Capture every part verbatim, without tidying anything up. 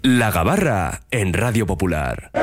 La Gabarra en Radio Popular.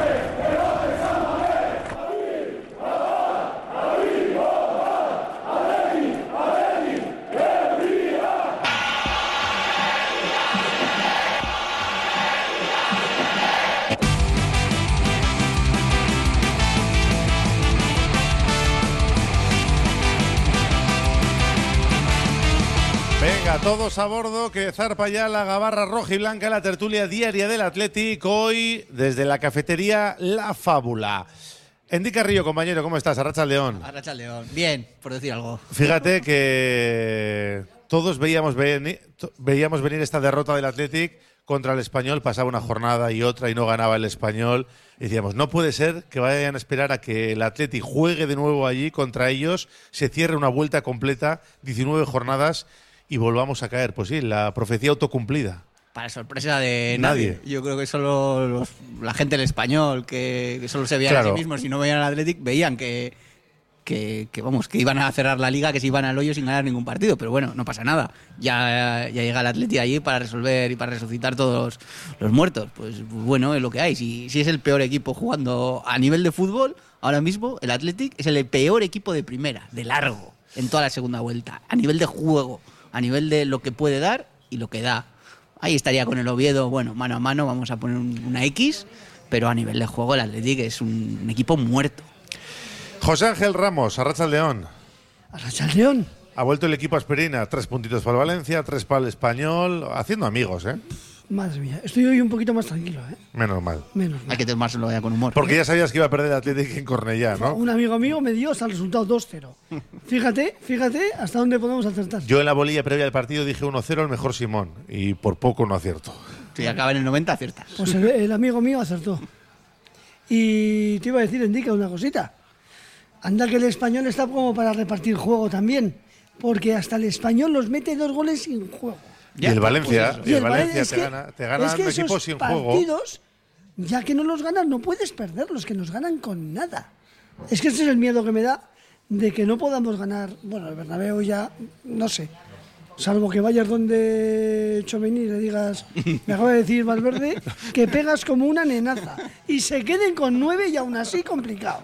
Todos a bordo, que zarpa ya la Gabarra roja y blanca, la tertulia diaria del Athletic, hoy desde la cafetería La Fábula. Endy Carrillo, compañero, ¿cómo estás? Arratsaldeón. Arratsaldeón. Bien, por decir algo. Fíjate que todos veíamos venir, veíamos venir esta derrota del Athletic contra el Español, pasaba una jornada y otra y no ganaba el Español. Y decíamos, no puede ser que vayan a esperar a que el Athletic juegue de nuevo allí contra ellos, se cierre una vuelta completa, diecinueve jornadas, y volvamos a caer. Pues sí, la profecía autocumplida. Para sorpresa de nadie. nadie. Yo creo que solo los, la gente del Español, que, que solo se veían claro. a sí mismos y no veían al Athletic, veían que, que, que, vamos, que iban a cerrar la liga, que se iban al hoyo sin ganar ningún partido. Pero bueno, no pasa nada. Ya, ya llega el Athletic allí para resolver y para resucitar todos los muertos. Pues bueno, es lo que hay. Si, si es el peor equipo jugando a nivel de fútbol, ahora mismo el Athletic es el peor equipo de primera, de largo, en toda la segunda vuelta. A nivel de juego, a nivel de lo que puede dar y lo que da. Ahí estaría con el Oviedo, bueno, mano a mano, vamos a poner un, una X, pero a nivel de juego el Athletic es un, un equipo muerto. José Ángel Ramos, Arratsaldeón. Arratsaldeón. Ha vuelto el equipo Asperina, tres puntitos para el Valencia, tres para el Español, haciendo amigos, ¿eh? Madre mía, estoy hoy un poquito más tranquilo, ¿eh? Menos mal. Menos mal. Hay que tomárselo ya con humor. Porque ya sabías que iba a perder el Athletic en Cornellá, ¿no? Un amigo mío me dio hasta el resultado dos cero. Fíjate, fíjate hasta dónde podemos acertar. Yo en la bolilla previa del partido dije uno cero, el mejor Simón, y por poco no acierto. Si acaba en el noventa, aciertas. Pues el, el amigo mío acertó. Y te iba a decir, Endica, una cosita. Anda que el Español está como para repartir juego también, porque hasta el Español nos mete dos goles sin juego. Y el Valencia, pues y el, el Valencia es te que, gana, te gana es que un equipo sin juego. Partidos, ya que no los ganan, no puedes perderlos, que nos ganan con nada. Es que ese es el miedo que me da de que no podamos ganar. Bueno, el Bernabéu ya, no sé. Salvo que vayas donde Tchouaméni y le digas, me acaba de decir Valverde, que pegas como una nenaza. Y se queden con nueve y aún así complicado.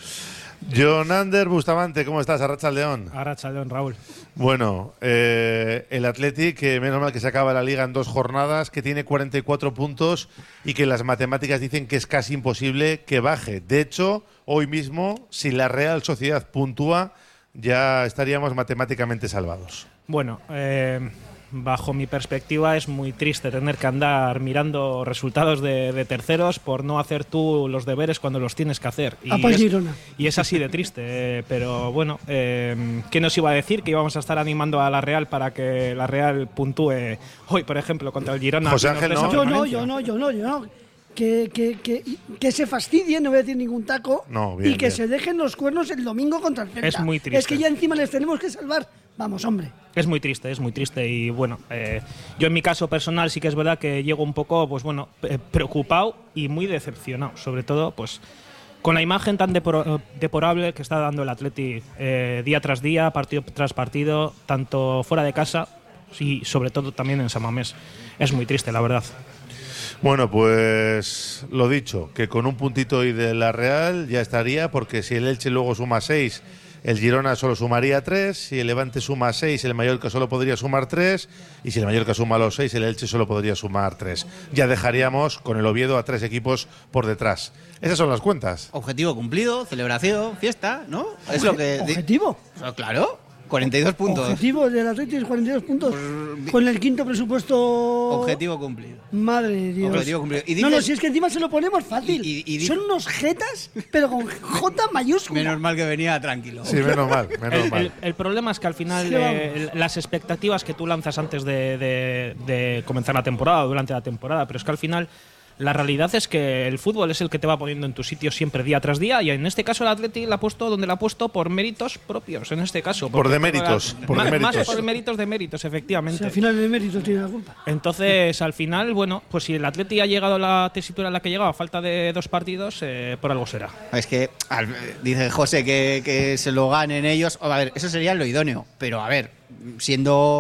Jonander Bustamante, ¿cómo estás? Arratsaldeón. Arratsaldeón, Raúl. Bueno, eh, el Athletic, que menos mal que se acaba la liga en dos jornadas, que tiene cuarenta y cuatro puntos y que las matemáticas dicen que es casi imposible que baje. De hecho, hoy mismo, si la Real Sociedad puntúa, ya estaríamos matemáticamente salvados. Bueno, eh, bajo mi perspectiva es muy triste tener que andar mirando resultados de, de terceros por no hacer tú los deberes cuando los tienes que hacer. Y, es, y es así de triste. Eh, pero bueno, eh, ¿qué nos iba a decir? Que íbamos a estar animando a la Real para que la Real puntúe hoy, por ejemplo, contra el Girona. José Ángel, no. Yo no, yo no, yo no, yo no. Que, que, que, que se fastidien, no voy a decir ningún taco, no, bien, y que bien. se dejen los cuernos el domingo contra el Celta. Es muy triste. Es que ya encima les tenemos que salvar. Vamos, hombre. Es muy triste, es muy triste y bueno, eh, yo en mi caso personal sí que es verdad que llego un poco, pues bueno, eh, preocupado y muy decepcionado, sobre todo, pues con la imagen tan depor- deplorable que está dando el Athletic eh, día tras día, partido tras partido, tanto fuera de casa y sobre todo también en San Mamés. Es muy triste, la verdad. Bueno, pues lo dicho, que con un puntito hoy de la Real ya estaría, porque si el Elche luego suma seis, el Girona solo sumaría tres, si el Levante suma seis, el Mallorca solo podría sumar tres, y si el Mallorca suma los seis, el Elche solo podría sumar tres. Ya dejaríamos con el Oviedo a tres equipos por detrás. Esas son las cuentas. Objetivo cumplido, celebración, fiesta, ¿no? Es lo que ¿Objetivo? Di- claro. cuarenta y dos puntos. Objetivo del Athletic, cuarenta y dos puntos. Pues, con el quinto presupuesto. Objetivo cumplido. Madre de Dios. Objetivo cumplido. Y dices, no, no, si es que encima se lo ponemos fácil. Y, y, y Son unos jetas, pero con J mayúscula. Menos mal que venía tranquilo. Sí, menos mal, menos el, mal. El, el problema es que al final sí, eh, las expectativas que tú lanzas antes de, de, de comenzar la temporada o durante la temporada, pero es que al final la realidad es que el fútbol es el que te va poniendo en tu sitio siempre día tras día, y en este caso el Athletic la ha puesto donde la ha puesto por méritos propios, en este caso. Por deméritos. Por, por más, deméritos. más por méritos de méritos, efectivamente. Si al final el mérito tiene la culpa. Entonces, al final, bueno, pues si el Athletic ha llegado a la tesitura en la que ha llegado a falta de dos partidos, eh, por algo será. Es que al, dice José que, que se lo ganen ellos. A ver, eso sería lo idóneo. Pero a ver, siendo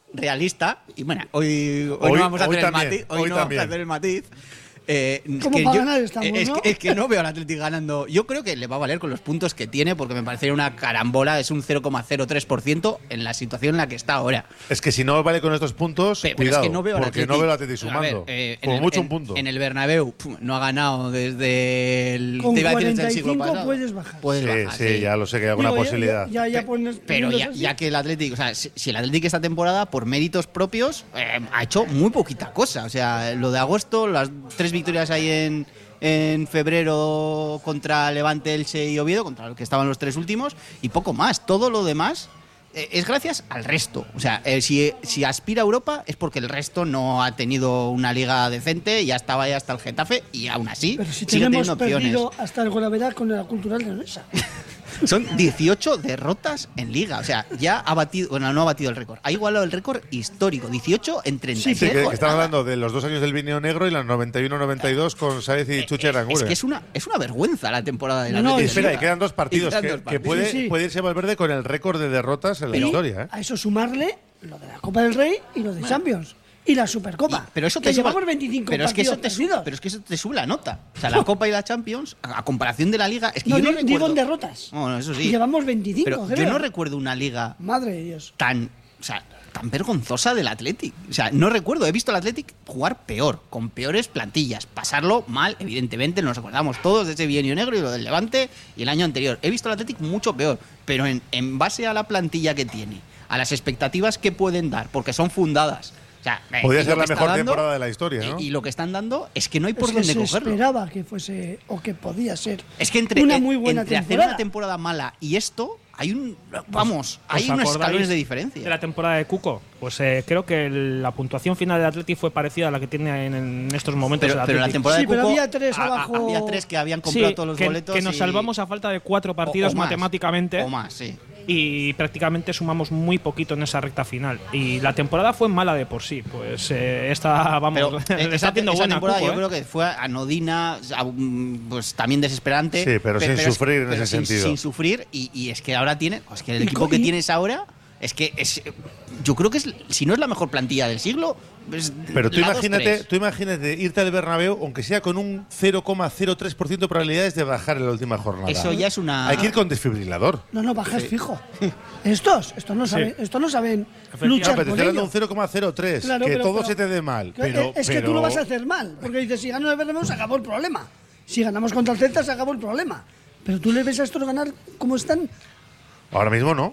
realista, y bueno, hoy, hoy, Hoy- no vamos a hoy hacer el también, matiz, hoy hoy no vamos también. a hacer el matiz. Eh, Como que para yo- ganar estamos, es, ¿no? que, es que no veo al Athletic ganando. Yo creo que le va a valer con los puntos que tiene, porque me parecería una carambola, es un cero coma cero tres por ciento en la situación en la que está ahora. Es que si no vale con estos puntos, Pe- Pero cuidado, es que no veo al porque Athletic. no veo al Athletic A ver, sumando. eh, en Como el- mucho en- un punto. En el Bernabéu pum, no ha ganado desde el. Con te iba a decir desde el cuarenta y siglo cinco pasado. puedes bajar. Puedes Sí, bajar, sí, ya lo sé que hay alguna Digo, ya- posibilidad. Ya, ya, Pe- pones- Pero poniéndose ya, así. ya que el Athletic, o sea, si, si el Athletic esta temporada, por méritos propios, eh, ha hecho muy poquita cosa. O sea, lo de agosto, las tres victorias ahí en, en febrero contra Levante, Elche y Oviedo, contra los que estaban los tres últimos, y poco más. Todo lo demás eh, es gracias al resto. O sea, eh, si, si aspira a Europa es porque el resto no ha tenido una liga decente, ya estaba ahí hasta el Getafe, y aún así Pero si sigue tenemos teniendo opciones. perdido hasta el Golaveras con la Cultural de Onesa. Son dieciocho derrotas en Liga. O sea, ya ha batido, bueno, no ha batido el récord. Ha igualado el récord histórico. dieciocho en treinta y Sí, seis. que, que están hablando de los dos años del Vinio Negro y las noventa y uno noventa y dos con Sáez y Chuche Es Aranguren. que es una, es una vergüenza la temporada de la No, no, Y Atlético de espera, y Liga. quedan dos partidos. Y quedan que, dos que partidos. puede, Sí, sí. puede irse Valverde con el récord de derrotas en la Y historia. ¿eh? a eso sumarle lo de la Copa del Rey y lo de Champions. Y la Supercopa. Pero eso que te llevamos sube- veinticinco pero es que eso partidos te sube, perdidos. pero es que eso te sube la nota. O sea, la Copa y la Champions, a, a comparación de la Liga, es que No, yo no di- recuerdo. digo en derrotas. Bueno, eso sí. Y llevamos veinticinco, Pero yo creo. no recuerdo una liga Madre de Dios. tan, o sea, tan vergonzosa del Athletic. O sea, no recuerdo, he visto al Athletic jugar peor, con peores plantillas, pasarlo mal, evidentemente, nos acordamos todos de ese bienio negro y lo del Levante y el año anterior. He visto al Athletic mucho peor, pero en, en base a la plantilla que tiene, a las expectativas que pueden dar, porque son fundadas. O sea, eh, Podría y ser lo la que está mejor dando- temporada de la historia, ¿no? Y, y lo que están dando es que no hay por Es que dónde se cogerlo. esperaba que fuese, o que podía ser, Es que entre, una eh, muy buena entre hacer temporada. una temporada mala y esto, hay un. Vamos, hay ¿Os unos acordáis escalones de diferencia. De la temporada de Cuco, pues eh, creo que el- la puntuación final del Atleti fue parecida a la que tiene en, en estos momentos Pero, el pero la Atleti. temporada Sí, de pero Cuco, había tres a- a- abajo. había tres que habían comprado Sí, todos los que, boletos. que nos y- salvamos a falta de cuatro o- partidos o más, matemáticamente. O más, sí. Y prácticamente sumamos muy poquito en esa recta final. Y la temporada fue mala de por sí. Pues eh, esta, vamos, Pero le esa, está haciendo esa buena temporada Cuco, yo ¿eh? creo que fue anodina, o sea, mm, pues también desesperante. Sí, pero sin es- sufrir en pero ese sin- sentido. Sin sufrir, y, y es que ahora tiene. Es que el Y equipo co- que y- tienes ahora. Es que es, yo creo que es, si no es la mejor plantilla del siglo. Es Pero tú la dos imagínate, tres. tú imagínate irte al Bernabéu, aunque sea con un cero coma cero tres por ciento de probabilidades de bajar en la última jornada. Eso ya es una. Hay que ir con desfibrilador. No, no, bajas fijo. Estos, estos no saben, estos no saben Efectivamente. luchar No, pero te con estoy hablando de ello. un cero coma cero tres, Claro, que pero- todo pero- se te dé mal. Que- Pero, es que pero- tú lo vas a hacer mal, porque dices, si gano el Bernabéu se acabó el problema. Si ganamos contra el Celta se acabó el problema. Pero tú le ves a estos ganar como están. Ahora mismo no.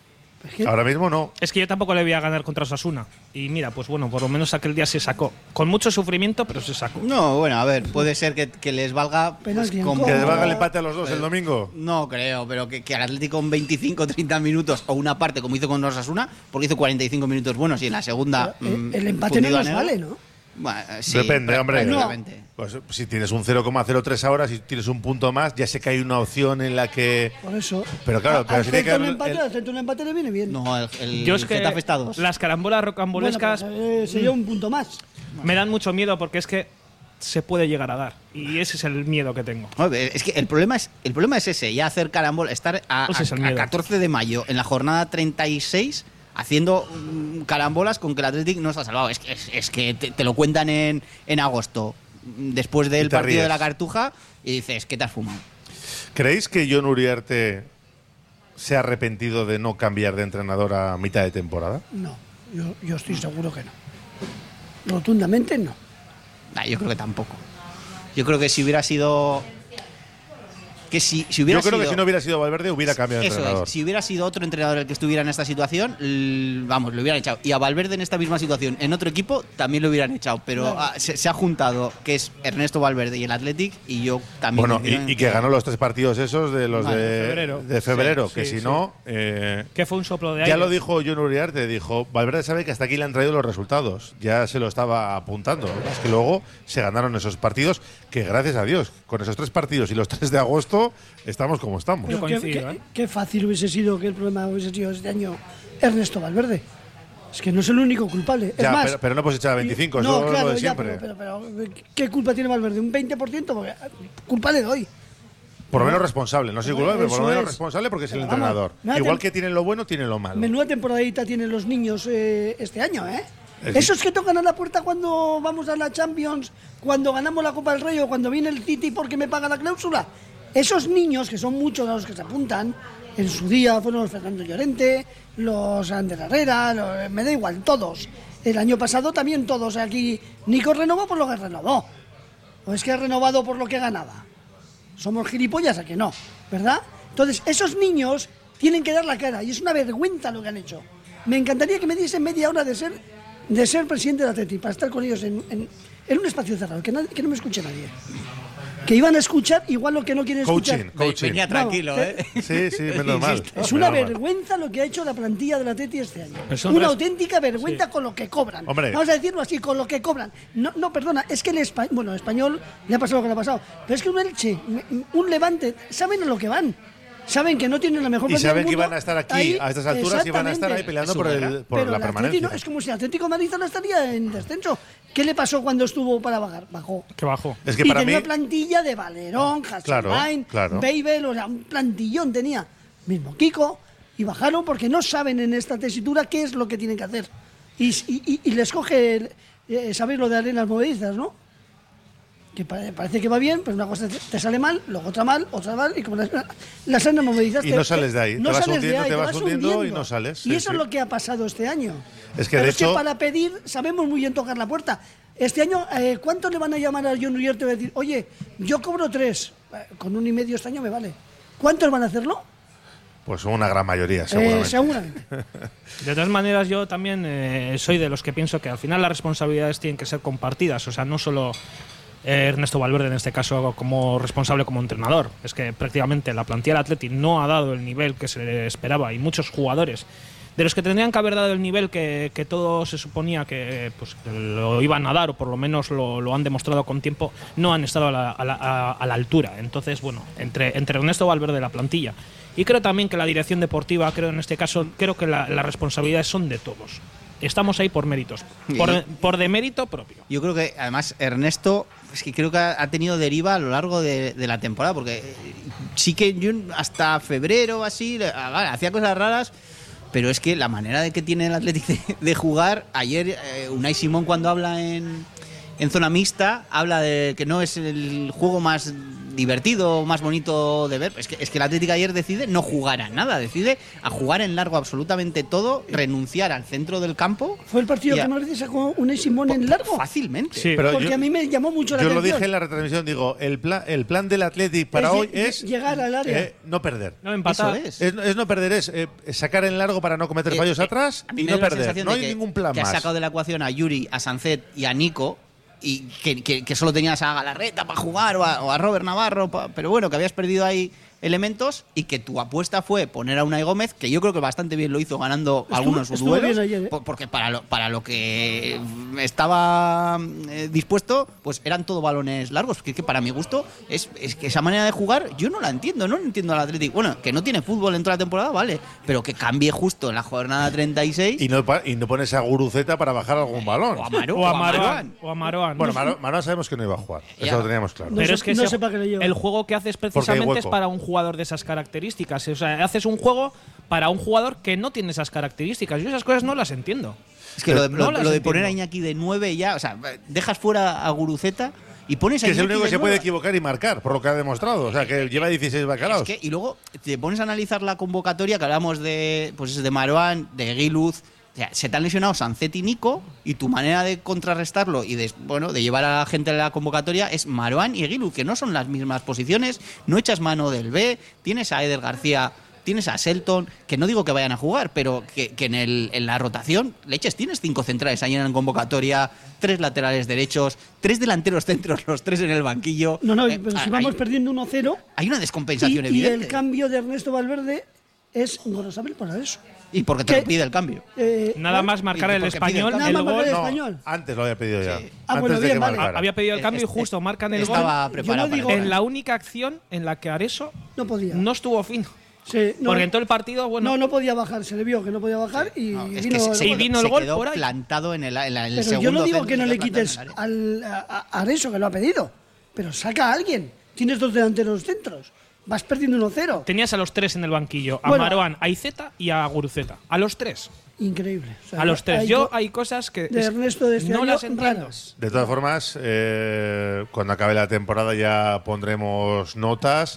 Es que- Ahora mismo no. Es que yo tampoco le voy a ganar contra Osasuna. Y mira, pues bueno, por lo menos aquel día se sacó. Con mucho sufrimiento, pero se sacó. No, bueno, a ver, puede ser que, que les valga. Penalti en como- contra. Que les valga el empate a los dos el domingo. No creo, pero que, que al Atlético con veinticinco treinta minutos o una parte, como hizo con Osasuna, porque hizo cuarenta y cinco minutos buenos y en la segunda. Pero, eh, mm, el empate no fundido a nos negro. vale, ¿no? Bueno, sí, Depende, prá- hombre. prácticamente. Pues si tienes un cero coma cero tres ahora, si tienes un punto más, ya sé que hay una opción en la que. Por eso. Pero claro, A- pero al si tiene que Celta un haber empate, el- al Celta un empate le viene bien. No, el, el Yo es que Getafe está a dos. las carambolas Bueno, rocambolescas pues, eh, sería un punto más. me dan mucho miedo porque es que se puede llegar a dar. Y ese es el miedo que tengo. Joder, es que el problema es, el problema es ese, ya hacer carambola, estar a, Ese es el a- a miedo. catorce de mayo en la jornada treinta y seis haciendo mm, carambolas con que el Athletic no está salvado. Es que, es, es que te, te lo cuentan en, en agosto, mm, después del te partido ríes. de la Cartuja, y dices, ¿qué te has fumado? ¿Creéis que Jon Uriarte se ha arrepentido de no cambiar de entrenador a mitad de temporada? No, yo, yo estoy seguro que no. Rotundamente no. Nah, yo creo que tampoco. Yo creo que si hubiera sido... Que si, si hubiera Yo creo sido, que si no hubiera sido Valverde, hubiera cambiado de Eso entrenador. es, si hubiera sido otro entrenador el que estuviera en esta situación, l- vamos, lo hubieran echado. Y a Valverde en esta misma situación, en otro equipo, también lo hubieran echado. Pero Claro. ah, se, se ha juntado, que es Ernesto Valverde y el Athletic, y yo también... Bueno, me inclino y, y en- que ganó los tres partidos esos de los Vale, de de febrero. de febrero, Sí, que sí, si sí. no. eh, Que fue un soplo de aire. ya lo dijo Jon Uriarte, dijo, Valverde sabe que hasta aquí le han traído los resultados, ya se lo estaba apuntando. Es que luego se ganaron esos partidos, que gracias a Dios, con esos tres partidos y los tres de agosto, estamos como estamos. Yo Pero qué, coincido, qué- ¿eh? qué fácil hubiese sido que el problema hubiese sido este año Ernesto Valverde. Es que no es el único culpable. Es Ya, más, pero, pero no hemos echado a veinticinco, no, eso claro, es lo de ya, siempre. pero, pero- pero, ¿qué culpa tiene Valverde? ¿Un veinte por ciento? Porque, culpa le doy. Por lo menos responsable, no sé culpable, pero por lo Eso menos es. responsable porque es el Vamos, entrenador. menuda Igual tem- que tienen lo bueno, tienen lo malo. Menuda temporadita tienen los niños eh, este año, ¿eh? Es- Esos que tocan a la puerta cuando vamos a la Champions, cuando ganamos la Copa del Rey o cuando viene el City porque me paga la cláusula. Esos niños, que son muchos a los que se apuntan, en su día fueron los Fernando Llorente, los Ander Herrera, los- me da igual, todos. El año pasado también todos aquí. Nico renovó por lo que renovó. ¿O es que ha renovado por lo que ganaba? Somos gilipollas, ¿a que no? ¿Verdad? Entonces, esos niños tienen que dar la cara y es una vergüenza lo que han hecho. Me encantaría que me diesen media hora de ser, de ser presidente del Atleti, para estar con ellos en, en, en un espacio cerrado, que, nadie- que no me escuche nadie. Que iban a escuchar igual lo que no quieren Coaching, escuchar. coaching. Venía tranquilo, Vamos, ¿eh? Sí, sí, menos mal. Es una Menos mal. vergüenza lo que ha hecho la plantilla del Atleti este año. Es un Una res- auténtica vergüenza con lo que cobran. Hombre. Vamos a decirlo así, con lo que cobran. No, no, perdona, es que el español, bueno, el español le ha pasado lo que le ha pasado. Pero es que un Elche, un Levante, saben a lo que van. Saben que no tienen la mejor Y plantilla saben del que mundo. iban a estar aquí Ahí, a estas alturas y van a estar ahí exactamente. peleando Es por, su el, guerra. por Pero la el Atleti permanencia. no- es como si el Atlético de Madrid no estaría en descenso. ¿Qué le pasó cuando estuvo para bajar? Bajó. Que bajó. Es que y para tenía mí, plantilla de Valerón, Claro, Hasselbein, claro. Babel, o sea, un plantillón tenía. Mismo Kiko. Y bajaron porque no saben en esta tesitura qué es lo que tienen que hacer. Y, y- y- y les coge, el, eh, ¿sabéis lo de arenas movedizas, no? Que pare- parece que va bien, pero una cosa te, te sale mal, luego otra mal, otra mal, y como las, las arenas movedizas... Y te- no sales de ahí. no Te vas sales de hundiendo, ahí, te vas hundiendo y no sales. Y Sí, eso sí. es lo que ha pasado este año. Es que, Pero de es que hecho- para pedir sabemos muy bien tocar la puerta. Este año, eh, ¿cuánto le van a llamar a John Uriarte y decir, oye, yo cobro tres, eh, con un y medio este año me vale? ¿Cuántos van a hacerlo? pues una gran mayoría, Eh, seguramente. seguramente. De todas maneras, yo también eh, soy de los que pienso que al final las responsabilidades tienen que ser compartidas. O sea, no solo eh, Ernesto Valverde, en este caso, como responsable como entrenador. Es que prácticamente la plantilla del Atleti no ha dado el nivel que se le esperaba y muchos jugadores de los que tendrían que haber dado el nivel que, que todo se suponía que, pues, que lo iban a dar, o por lo menos lo, lo han demostrado con tiempo, no han estado a la, a la- a- a la altura. Entonces, bueno, entre, entre Ernesto Valverde y la plantilla, y creo también que la dirección deportiva, creo en este caso, creo que la- las responsabilidades son de todos. Estamos ahí por méritos, por, Y- por demérito propio. Yo creo que además Ernesto es que creo que ha ha tenido deriva a lo largo de, de la temporada, porque eh, sí que yo hasta febrero así le- ah, vale, hacía cosas raras, pero es que la manera de que tiene el Athletic de, de jugar, ayer eh, Unai Simón cuando habla en, en zona mixta, habla de que no es el juego más divertido, más bonito de ver. Es que, es que el Atlético ayer decide no jugar a nada, decide a jugar en largo absolutamente todo, renunciar al centro del campo. Fue el partido y a- que más veces sacó un Simón en largo. Fácilmente. Sí. Pero Porque yo- a mí me llamó mucho la Yo lo atención. dije en la retransmisión, digo, el plan, el plan del Athletic para Es hoy lle- es llegar al área. eh, no perder. No empatar. Eso es. Es, es no perder, es eh, sacar en largo para no cometer Eh, fallos eh, atrás a mí y me no da la perder. sensación No de hay que- ningún plan que más. ha sacado de la ecuación a Yuri, a Sancet y a Nico, y que, que- que solo tenías a Galarreta para jugar o a, o a Robert Navarro, pa- pero bueno, que habías perdido ahí elementos y que tu apuesta fue poner a Unai Gómez, que yo creo que bastante bien lo hizo ganando Estuvo- algunos estuvo duelos, bien ayer, ¿eh? po- porque para lo, para lo que estaba eh, dispuesto, pues eran todo balones largos, que, es que para mi gusto es, es que esa manera de jugar yo no la entiendo, no entiendo al Atlético. Bueno, que no tiene fútbol en toda la temporada, vale, pero que cambie justo en la jornada treinta y seis Y no, pa- y no pones a Guruceta para bajar algún balón. o a Maro- O a Marouane. Marouane. O a Marouane. Bueno, Maro, Maro sabemos que no iba a jugar. Ya. Eso lo teníamos claro. No Pero sé- es que no ese- sé para qué le lleva. el juego que haces hay precisamente es hueco. para un jugador de esas características. O sea, haces un juego para un jugador que no tiene esas características. Yo esas cosas no las entiendo. Es que lo de, No lo- las lo de entiendo. poner a Iñaki de nueve ya, o sea, dejas fuera a Guruceta y pones a Que es el Iñaki único que de se puede nueve. equivocar y marcar, por lo que ha demostrado. O sea, que lleva dieciséis bacalaos. Es que- y luego te pones a analizar la convocatoria que hablamos de pues de Marouane, de Guiluz. O sea, se te han lesionado Sancet y Nico y tu manera de contrarrestarlo y de, bueno, de llevar a la gente a la convocatoria es Marouane y Guiluz, que no son las mismas posiciones, no echas mano del B, tienes a Eder García, tienes a Selton, que no digo que vayan a jugar, pero que, que en, el, en la rotación, leches, tienes cinco centrales ahí en la convocatoria, tres laterales derechos, tres delanteros centros, los tres en el banquillo. No, no, Eh, pero si hay- vamos perdiendo uno cero Hay una y, descompensación y evidente. el cambio de Ernesto Valverde es gorosable para eso. Y porque te ¿Qué? lo pide el cambio. Eh, Nada ¿no? más marcar Y el porque pide el español, cambio. el Nada más gol. marcar el No, español. antes lo había pedido ya. Sí. Ah, antes bueno, de bien, que vale. marcara. Había pedido el cambio y Este- justo marcan el Estaba gol preparado Yo no para digo- eso. en la única acción en la que Areso No podía. no estuvo fino. Sí, no, Porque en todo el partido, bueno, no, no podía bajar, se le vio que no podía bajar y No, es vino que se, el se y gol. vino el se gol quedó por ahí. plantado en el, en la- en el Pero segundo yo no digo centro, que no se le quedó plantado quites en el área. al, a, a Areso, que lo ha pedido, pero saca a alguien. Tienes dos delanteros centros. vas perdiendo uno cero. Tenías a los tres en el banquillo, a Bueno. Marouane, a Iceta y a Guruceta. A los tres. Increíble. O sea, A los tres. hay Yo co- hay cosas que de es- Ernesto de este no año las entiendo. raras. De todas formas, eh, cuando acabe la temporada ya pondremos notas,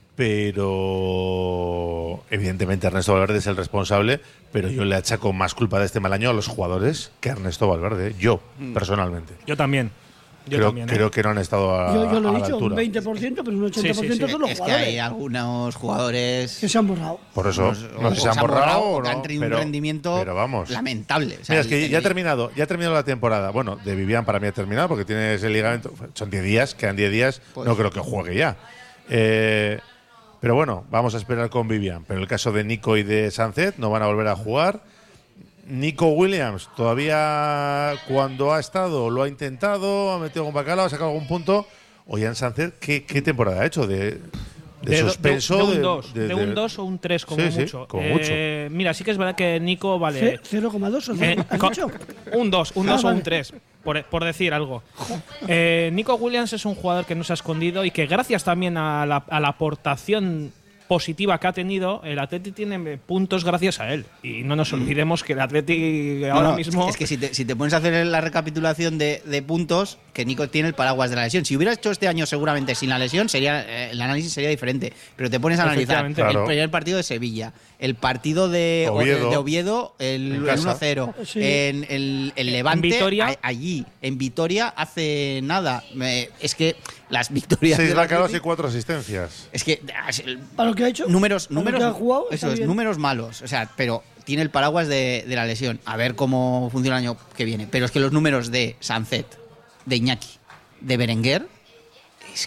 pero evidentemente Ernesto Valverde es el responsable, pero yo le achaco más culpa de este mal año a los jugadores que a Ernesto Valverde, yo, personalmente. Yo también. Yo creo, también, ¿eh? creo que no han estado a, Yo, yo lo a he la dicho, un altura. veinte por ciento, pero un ochenta por ciento Sí, sí, sí. son los Es que jugadores. hay algunos jugadores Que se han borrado. Por eso, Unos- no sé si se han borrado o que han no, tenido pero, un rendimiento pero vamos. lamentable. O sea, Mira, es que el- ya ha terminado, ya ha terminado la temporada. Bueno, de Vivian para mí ha terminado porque tiene ese ligamento. Son diez días, quedan diez días. Pues- no creo que juegue ya. Eh, pero bueno, vamos a esperar con Vivian. Pero en el caso de Nico y de Sánchez, no van a volver a jugar. Nico Williams, todavía cuando ha estado, lo ha intentado, ha metido algún bacalao, ha sacado algún punto. Oian Sánchez, ¿qué, qué temporada ha hecho? De, de, do- suspenso. de, un dos, de, de- un dos o un tres como Sí, sí, mucho. como Eh, Mira, sí que es verdad que Nico vale. Ce- cero coma dos o Eh, cero, ¿has co- dicho? un dos, un Ah, dos o un vale. tres, por, por decir algo. Eh, Nico Williams es un jugador que no se ha escondido y que gracias también a la, a la aportación positiva que ha tenido, el Atleti tiene puntos gracias a él. Y no nos olvidemos que el Atleti No, ahora no, mismo… Es que si te, si te pones a hacer la recapitulación de, de puntos, que Nico tiene el paraguas de la lesión. Si hubiera hecho este año seguramente sin la lesión, sería eh, el análisis sería diferente. Pero te pones a analizar Efectivamente. Claro. el primer partido de Sevilla, el partido de Oviedo. de Oviedo, el, En el casa. uno cero, Sí. en el, el Levante, Vitoria. a- allí, en Vitoria, hace nada. Me- es que las victorias… Seis del bacalos y Atleti- cuatro asistencias. Es que… ah, es- Para lo que ha hecho. números, para lo números, que ha jugado, está eso es, bien. números malos, o sea, pero tiene el paraguas de, de la lesión. A ver cómo funciona el año que viene. Pero es que los números de Sancet, de Iñaki, de Berenguer, es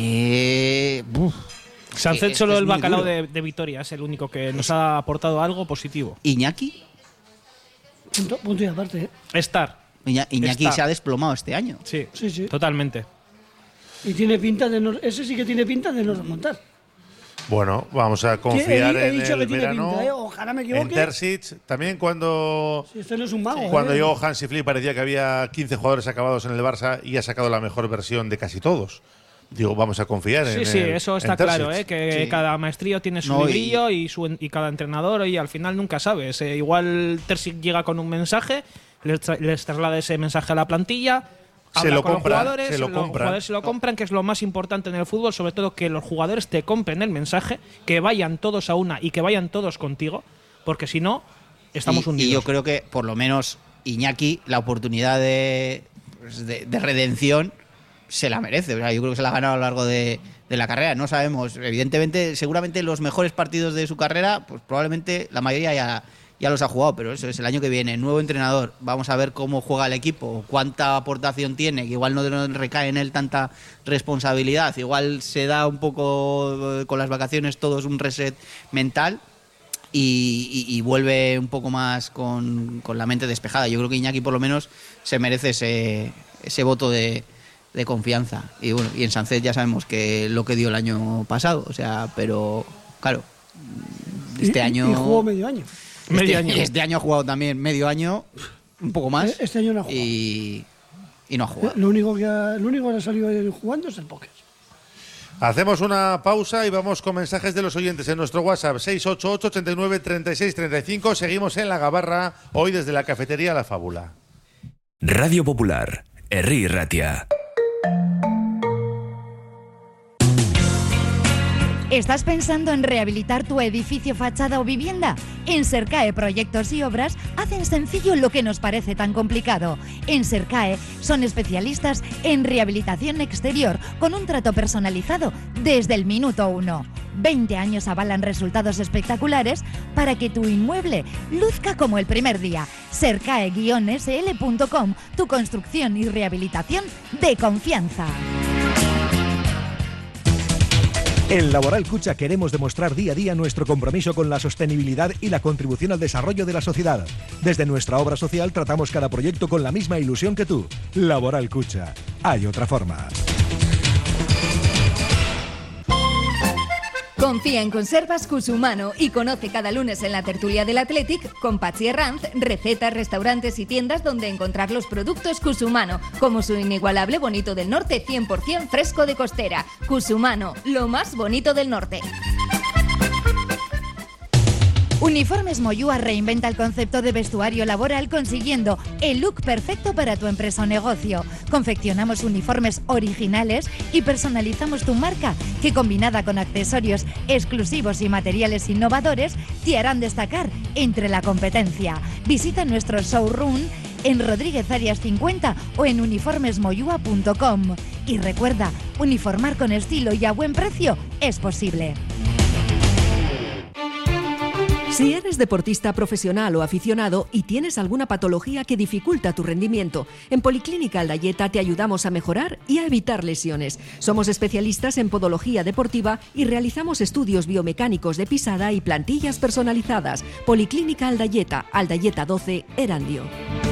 que… uf, Sánchez es- solo es el muy bacalao duro. de, de Vitoria es el único que nos ha aportado algo positivo. Iñaki, Punto, punto y aparte, ¿eh? Estar. Iña- Iñaki Está. se ha desplomado este año. Sí, Sí, sí. totalmente. Y tiene pinta de no. Ese sí que tiene pinta de no remontar. Bueno, vamos a confiar He- he en dicho el que tiene verano. pinta, ¿eh? Ojalá me En equivoque. Terzic, también cuando, Si este no es un mago. cuando ¿eh? llegó Hansi Flick parecía que había quince jugadores acabados en el Barça y ha sacado la mejor versión de casi todos. Digo, vamos a confiar en Sí, sí, el- eso está en Terzic. claro, ¿eh? que Sí. cada maestrillo tiene su No, y- librillo y, su, y cada entrenador, y al final nunca sabes. Eh, igual Terzic llega con un mensaje, les, tra- les traslada ese mensaje a la plantilla, Se habla lo con compran, los jugadores, se lo los compran. jugadores se lo compran, que es lo más importante en el fútbol, sobre todo que los jugadores te compren el mensaje, que vayan todos a una y que vayan todos contigo, porque si no, estamos y, hundidos. y yo creo que por lo menos Iñaki, la oportunidad de, pues, de, de redención se la merece. O sea, yo creo que se la ha ganado a lo largo de, de la carrera. No sabemos. Evidentemente, seguramente los mejores partidos de su carrera, pues probablemente la mayoría ya, ya los ha jugado, pero eso es el año que viene. Nuevo entrenador. Vamos a ver cómo juega el equipo, cuánta aportación tiene, que igual no no recae en él tanta responsabilidad. Igual se da un poco eh, con las vacaciones todos un reset mental. Y, y- y vuelve un poco más con, con la mente despejada. Yo creo que Iñaki por lo menos se merece ese, ese voto de, de confianza. Y bueno, y en Sánchez ya sabemos que lo que dio el año pasado, o sea, pero claro, este Y- año Y jugó medio año. Medio este, año. este año ha jugado también medio año, un poco más. Este año no ha jugado. y, y no ha jugado. Lo único que ha, lo único que ha salido jugando es el póker. Hacemos una pausa y vamos con mensajes de los oyentes en nuestro WhatsApp seis ocho ocho, ochenta y nueve, treinta y seis, treinta y cinco. Seguimos en La Gabarra, hoy desde la cafetería La Fábula. Radio Popular, Herri Ratia. ¿Estás pensando en rehabilitar tu edificio, fachada o vivienda? En Sercae Proyectos y Obras hacen sencillo lo que nos parece tan complicado. En Sercae son especialistas en rehabilitación exterior con un trato personalizado desde el minuto uno. veinte años avalan resultados espectaculares para que tu inmueble luzca como el primer día. Sercae S L punto com, tu construcción y rehabilitación de confianza. En Laboral Cucha queremos demostrar día a día nuestro compromiso con la sostenibilidad y la contribución al desarrollo de la sociedad. Desde nuestra obra social tratamos cada proyecto con la misma ilusión que tú. Laboral Cucha. Hay otra forma. Confía en Conservas Cusumano y conoce cada lunes en la tertulia del Athletic con Pachi Herranz recetas, restaurantes y tiendas donde encontrar los productos Cusumano, como su inigualable bonito del norte cien por ciento fresco de costera. Cusumano, lo más bonito del norte. Uniformes Moyúa reinventa el concepto de vestuario laboral consiguiendo el look perfecto para tu empresa o negocio. Confeccionamos uniformes originales y personalizamos tu marca, que combinada con accesorios exclusivos y materiales innovadores te harán destacar entre la competencia. Visita nuestro showroom en Rodríguez Arias cincuenta o en uniformes moyúa punto com. Y recuerda, uniformar con estilo y a buen precio es posible. Si eres deportista profesional o aficionado y tienes alguna patología que dificulta tu rendimiento, en Policlínica Aldayeta te ayudamos a mejorar y a evitar lesiones. Somos especialistas en podología deportiva y realizamos estudios biomecánicos de pisada y plantillas personalizadas. Policlínica Aldayeta, Aldayeta doce, Erandio.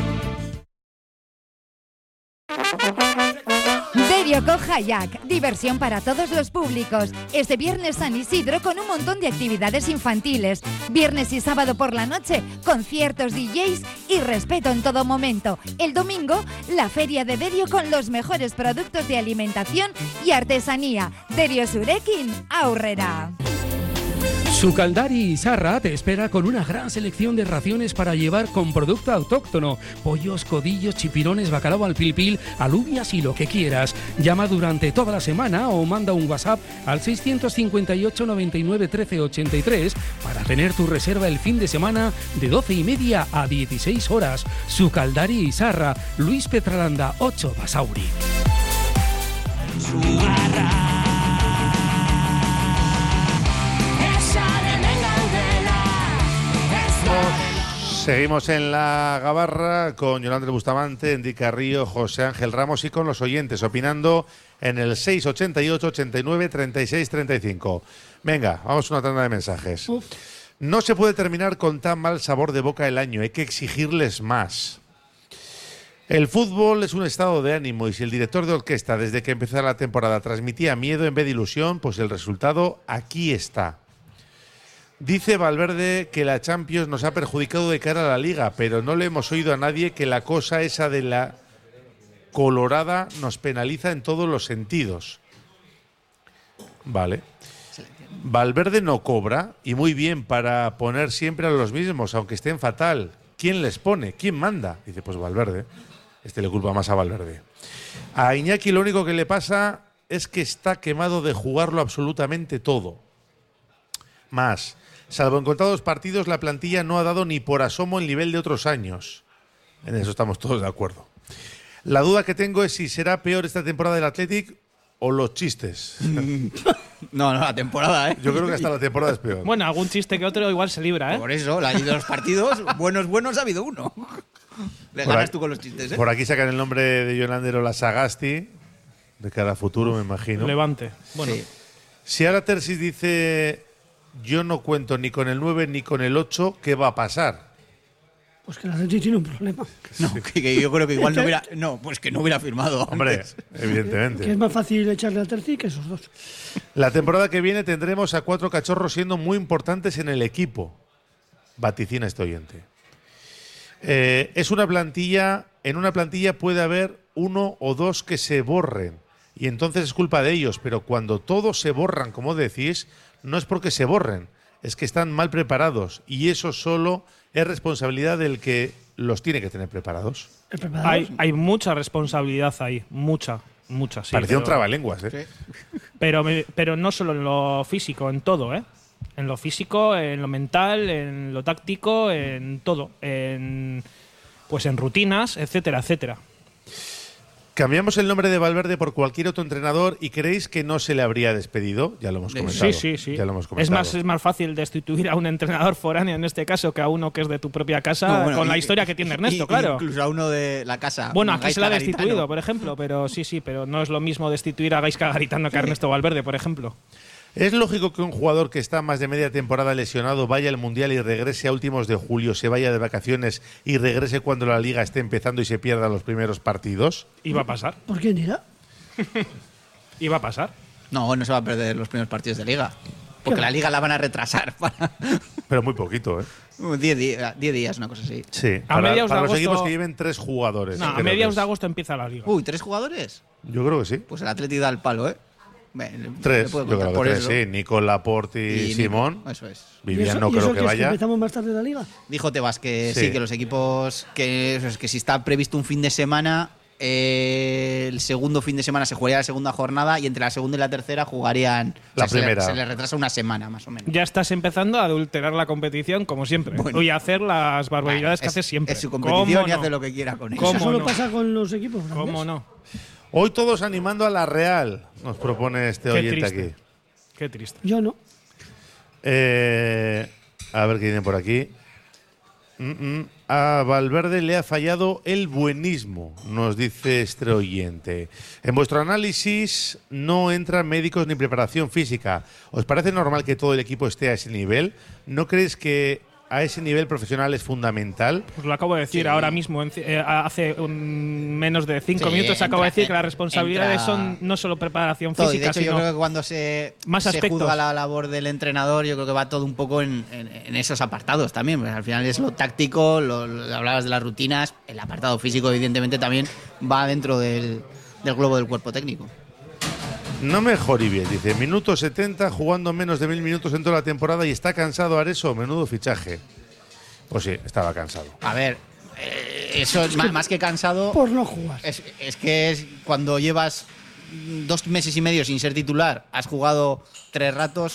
Derio Kayak, diversión para todos los públicos. Este viernes San Isidro con un montón de actividades infantiles. Viernes y sábado por la noche, conciertos, D Js y respeto en todo momento. El domingo, la feria de Derio con los mejores productos de alimentación y artesanía. Derio Surekin, Aurrera. Sukaldari Izarra te espera con una gran selección de raciones para llevar con producto autóctono. Pollos, codillos, chipirones, bacalao al pil pil, alubias y lo que quieras. Llama durante toda la semana o manda un WhatsApp al seiscientos cincuenta y ocho, noventa y nueve, trece, ochenta y tres para tener tu reserva el fin de semana de doce y media a dieciséis horas. Sukaldari Izarra, Luis Petralanda, ocho Basauri. Seguimos en la Gabarra con Yolanda Bustamante, Enrique Carrillo, José Ángel Ramos y con los oyentes opinando en el seis ochenta y ocho, ochenta y nueve, treinta y seis, treinta y cinco. Venga, vamos a una tanda de mensajes. Uf. No se puede terminar con tan mal sabor de boca el año, hay que exigirles más. El fútbol es un estado de ánimo y si el director de orquesta desde que empezó la temporada transmitía miedo en vez de ilusión, pues el resultado aquí está. Dice Valverde que la Champions nos ha perjudicado de cara a la Liga, pero no le hemos oído a nadie que la cosa esa de la colorada nos penaliza en todos los sentidos. Vale. Valverde no cobra, y muy bien, para poner siempre a los mismos, aunque estén fatal. ¿Quién les pone? ¿Quién manda? Dice, pues Valverde. Este le culpa más a Valverde. A Iñaki lo único que le pasa es que está quemado de jugarlo absolutamente todo. Más. Salvo en contados partidos, la plantilla no ha dado ni por asomo el nivel de otros años. En eso estamos todos de acuerdo. La duda que tengo es si será peor esta temporada del Athletic o los chistes. No, no, la temporada, ¿eh? Yo creo que hasta la temporada es peor. Bueno, algún chiste que otro igual se libra, ¿eh? Por eso, la de los partidos, buenos, buenos ha habido uno. Le ganas tú con los chistes, ¿eh? Por aquí sacan el nombre de Yolandero la Sagasti, de cara a futuro, me imagino. Levante. Bueno. Sí. Si ahora Tersis dice... Yo no cuento ni con el nueve ni con el ocho, ¿qué va a pasar? Pues que el Atleti tiene un problema. No, que, que yo creo que igual no hubiera... No, pues que no hubiera firmado. Hombre, antes. evidentemente. Que es más fácil echarle al Terzi que esos dos. La temporada que viene tendremos a cuatro cachorros siendo muy importantes en el equipo. Vaticina este oyente. Eh, es una plantilla... En una plantilla puede haber uno o dos que se borren. Y entonces es culpa de ellos. Pero cuando todos se borran, como decís... No es porque se borren, es que están mal preparados y eso solo es responsabilidad del que los tiene que tener preparados. Hay, hay mucha responsabilidad ahí, mucha, mucha. Sí, Parecía pero, un trabalenguas, ¿eh? Sí. Pero, pero no solo en lo físico, en todo, ¿eh? En lo físico, en lo mental, en lo táctico, en todo. En, pues en rutinas, etcétera, etcétera. Cambiamos el nombre de Valverde por cualquier otro entrenador y creéis que no se le habría despedido. Ya lo hemos comentado. Sí, sí, sí. Ya lo hemos comentado. Es más, es más fácil destituir a un entrenador foráneo en este caso que a uno que es de tu propia casa, no, bueno, con y, la historia que tiene Ernesto, y, claro. Incluso a uno de la casa. Bueno, aquí se le ha destituido, Garitano. por ejemplo, pero sí, sí, pero no es lo mismo destituir a Gaisca Garitano que a Ernesto Valverde, por ejemplo. ¿Es lógico que un jugador que está más de media temporada lesionado vaya al Mundial y regrese a últimos de julio, se vaya de vacaciones y regrese cuando la Liga esté empezando y se pierda los primeros partidos? Iba a pasar. ¿Por quién dirá? Iba a pasar. No, no se va a perder los primeros partidos de Liga. Porque la liga la van a retrasar. Para... Pero muy poquito, ¿eh? diez días, diez días, una cosa así. Sí, A para, mediados de para los agosto- equipos que lleven tres jugadores. No, a creo mediados que de es. agosto empieza la liga. Uy, ¿tres jugadores? Yo creo que sí. Pues el Atlético da el palo, ¿eh? Bueno, le Tres, puedo yo contar creo por que tres, eso. sí. Nico, Laporte y, Y Nico, Simón. eso es. ¿Y Vivian eso- no y creo eso que es vaya. empezamos más tarde la liga? Dijo Tebas que Sí. sí, que los equipos, que, eso es, que si está previsto un fin de semana, eh, el segundo fin de semana se jugaría la segunda jornada y entre la segunda y la tercera jugarían. La o sea, primera. Se le, se le retrasa una semana más o menos. Ya estás empezando a adulterar la competición como siempre. Bueno. y a hacer las barbaridades Bueno, que es- hace siempre. Es su competición ¿Cómo y no? hace lo que quiera con ¿Cómo eso. Eso solo no? pasa con los equipos grandes. ¿Cómo no? Hoy todos animando a la Real, nos propone este Qué oyente triste. aquí. Qué triste. Yo no. Eh, a ver qué viene por aquí. Mm, mm. A Valverde le ha fallado el buenismo, nos dice este oyente. En vuestro análisis no entran médicos ni preparación física. ¿Os parece normal que todo el equipo esté a ese nivel? ¿No crees que a ese nivel profesional es fundamental? Pues lo acabo de decir Sí. ahora mismo, en ci- eh, hace un- menos de cinco Sí, minutos acabo de entra- decir que las responsabilidades entra- son no solo preparación Todo, y de física, hecho yo sino creo que cuando se, más se aspectos. juzga la labor del entrenador, yo creo que va todo un poco en, en- en esos apartados también. Pues al final es lo táctico, lo, lo- hablabas de las rutinas, el apartado físico evidentemente también va dentro del, del globo del cuerpo técnico. No mejor y bien, dice. Minuto setenta, jugando menos de mil minutos en toda la temporada y está cansado Areso, menudo fichaje. Pues sí, estaba cansado. A ver, eh, eso es más, más que cansado. Por no jugar. Es, es que es cuando llevas dos meses y medio sin ser titular, has jugado tres ratos,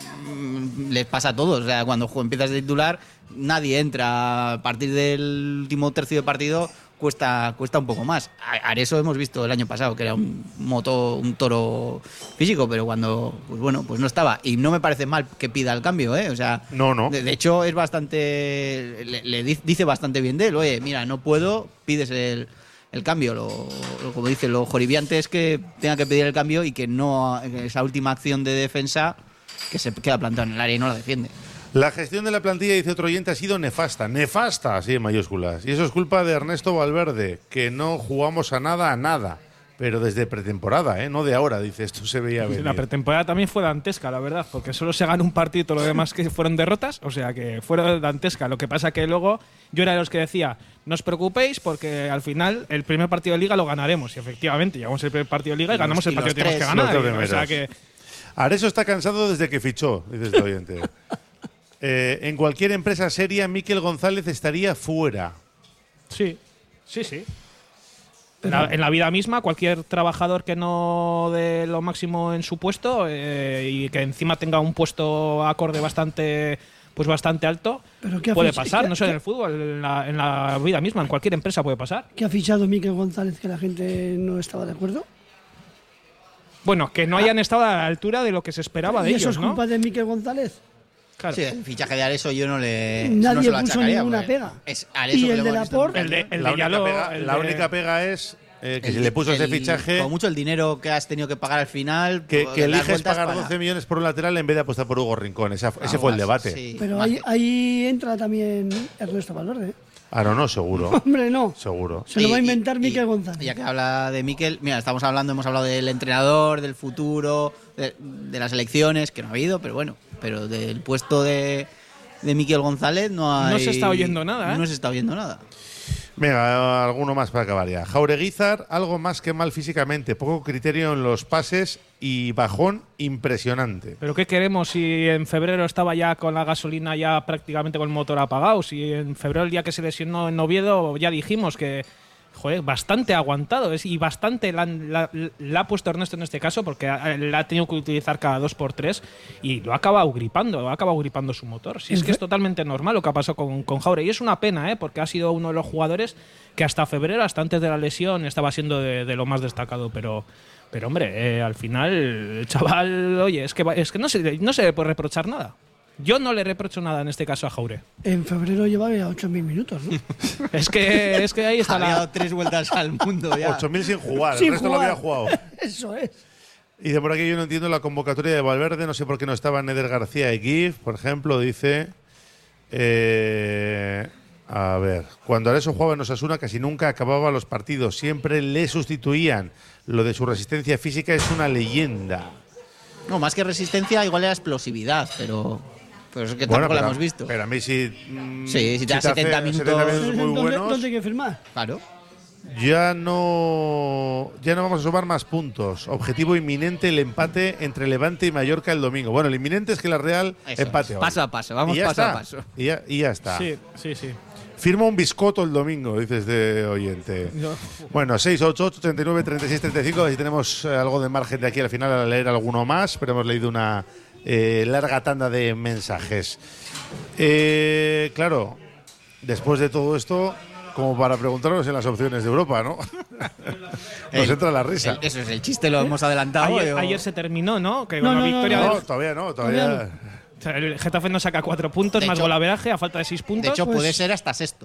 mm, les pasa a todos. O sea, cuando ju- empiezas de titular, nadie entra. A partir del último tercio de partido cuesta, cuesta un poco más. A- Areso hemos visto el año pasado que era un moto, un toro físico, pero cuando, pues bueno, pues no estaba. Y no me parece mal que pida el cambio, ¿eh? O sea, No, no. de, de hecho es bastante, le, le di- dice bastante bien de él. Oye, mira, no puedo, pides el, el cambio. Lo, lo- como dice, lo joribiante es que tenga que pedir el cambio y que no que esa última acción de defensa que se queda plantado en el área y no la defiende. La gestión de la plantilla, dice otro oyente, ha sido nefasta. Nefasta, así en mayúsculas. Y eso es culpa de Ernesto Valverde, que no jugamos a nada, a nada. Pero desde pretemporada, ¿eh? No de ahora, dice. Esto se veía venir. la pretemporada también fue dantesca, la verdad, porque solo se ganó un partido y todo lo demás que fueron derrotas, o sea que fue dantesca. Lo que pasa que luego yo era de los que decía, no os preocupéis porque al final el primer partido de Liga lo ganaremos. Y efectivamente, llegamos al primer partido de Liga y, Y los- ganamos el y partido los que teníamos que tres. ganar. Los tres o sea primeros. que Areso está cansado desde que fichó, dice este oyente. Eh, en cualquier empresa seria, Miquel González estaría fuera. sí, sí, sí. En la, en la vida misma, cualquier trabajador que no dé lo máximo en su puesto eh, y que encima tenga un puesto acorde bastante pues bastante alto, Pero ¿qué ha puede fichado? pasar, ¿Qué- no solo en qué- el fútbol, en la, en la vida misma, en cualquier empresa puede pasar. ¿Qué ha fichado Miquel González que la gente no estaba de acuerdo? Bueno, que no hayan estado a la altura de lo que se esperaba de ¿Y eso ellos, es ¿no? culpa de Miquel González? Claro. Sí, el fichaje de Areso yo no le Nadie no se lo puso achacaría, ninguna porque pega. Es Areso ¿Y que el lo de hemos visto en Laporte? El de, el la de única, Yaló, pega, el la de- única pega es eh, que El- si le puso ese el- fichaje, Como mucho el dinero que has tenido que pagar al final. que, pues, que las eliges vueltas pagar para- doce millones por un lateral en vez de apostar por Hugo Rincón. Esa- ese Algo fue el más, debate. sí, Pero más ahí, que- ahí entra también Ernesto Valverde. ¿eh? Ah, no, no, seguro. Hombre, no. Seguro. Se lo va a Y- inventar y- Miquel y- González. Ya que habla de Miquel, mira, estamos hablando, hemos hablado del entrenador, del futuro, de, de las elecciones, que no ha habido, pero bueno, pero del puesto de, de Miquel González no hay. No se está oyendo nada, ¿eh? No se está oyendo nada. Venga, alguno más para acabar ya. Jaureguizar, algo más que mal físicamente, poco criterio en los pases y bajón impresionante. ¿Pero qué queremos si en febrero estaba ya con la gasolina ya prácticamente con el motor apagado? Si en febrero, el día que se lesionó en Oviedo, ya dijimos que, joder, bastante aguantado es, y bastante la, la- la ha puesto Ernesto en este caso porque ha- la ha tenido que utilizar cada dos por tres y lo ha acabado gripando, lo ha acabado gripando su motor. Si es que es totalmente normal lo que ha pasado con, con Jauregui. Y es una pena, ¿eh? Porque ha sido uno de los jugadores que hasta febrero, hasta antes de la lesión, estaba siendo de, de lo más destacado, pero… Pero hombre, eh, al final, el chaval, oye, es que, va- es que no, se, no se le puede reprochar nada. Yo no le reprocho nada en este caso a Jaure. En febrero llevaba ocho mil minutos, ¿no? Es que, es que ahí está Había la… dado tres vueltas al mundo ya. ocho mil sin jugar, Sin el resto jugar. lo había jugado. Eso es. Y de por aquí yo no entiendo la convocatoria de Valverde, no sé por qué no estaban Eder García y Gif, por ejemplo, dice… eh, a ver, cuando Areso jugaba en Osasuna casi nunca acababa los partidos, siempre le sustituían. Lo de su resistencia física es una leyenda. No, más que resistencia, igual era explosividad, pero, pero es que bueno, tampoco pero, la hemos visto. Pero a mí sí. Mmm, sí, si te da setenta minutos, muy ¿Dónde, buenos, ¿Dónde hay que firmar? Claro. Ya no, ya no vamos a sumar más puntos. Objetivo inminente el empate entre Levante y Mallorca el domingo. Bueno, el inminente es que la Real Eso empate es. hoy. Paso a paso, vamos paso paso a paso. Y ya, y ya está. Sí, sí, sí. Firma un biscoto el domingo, dices de oyente. Yo- Bueno, seis ocho ocho, treinta y nueve, treinta y seis, treinta y cinco. Si tenemos eh, algo de margen de aquí al final a leer alguno más, pero hemos leído una eh, larga tanda de mensajes. Eh, claro, después de todo esto, como para preguntarnos en las opciones de Europa, ¿no? Nos El- entra la risa. el- eso es, el chiste lo hemos adelantado. Ayer, yo- ayer se terminó, ¿no? Que No, una no, no, victoria no. del- No, todavía no, todavía. Todavía O sea, el Getafe no saca cuatro puntos, De más hecho- golaveraje a falta de seis puntos. De hecho, Pues- puede ser hasta sexto.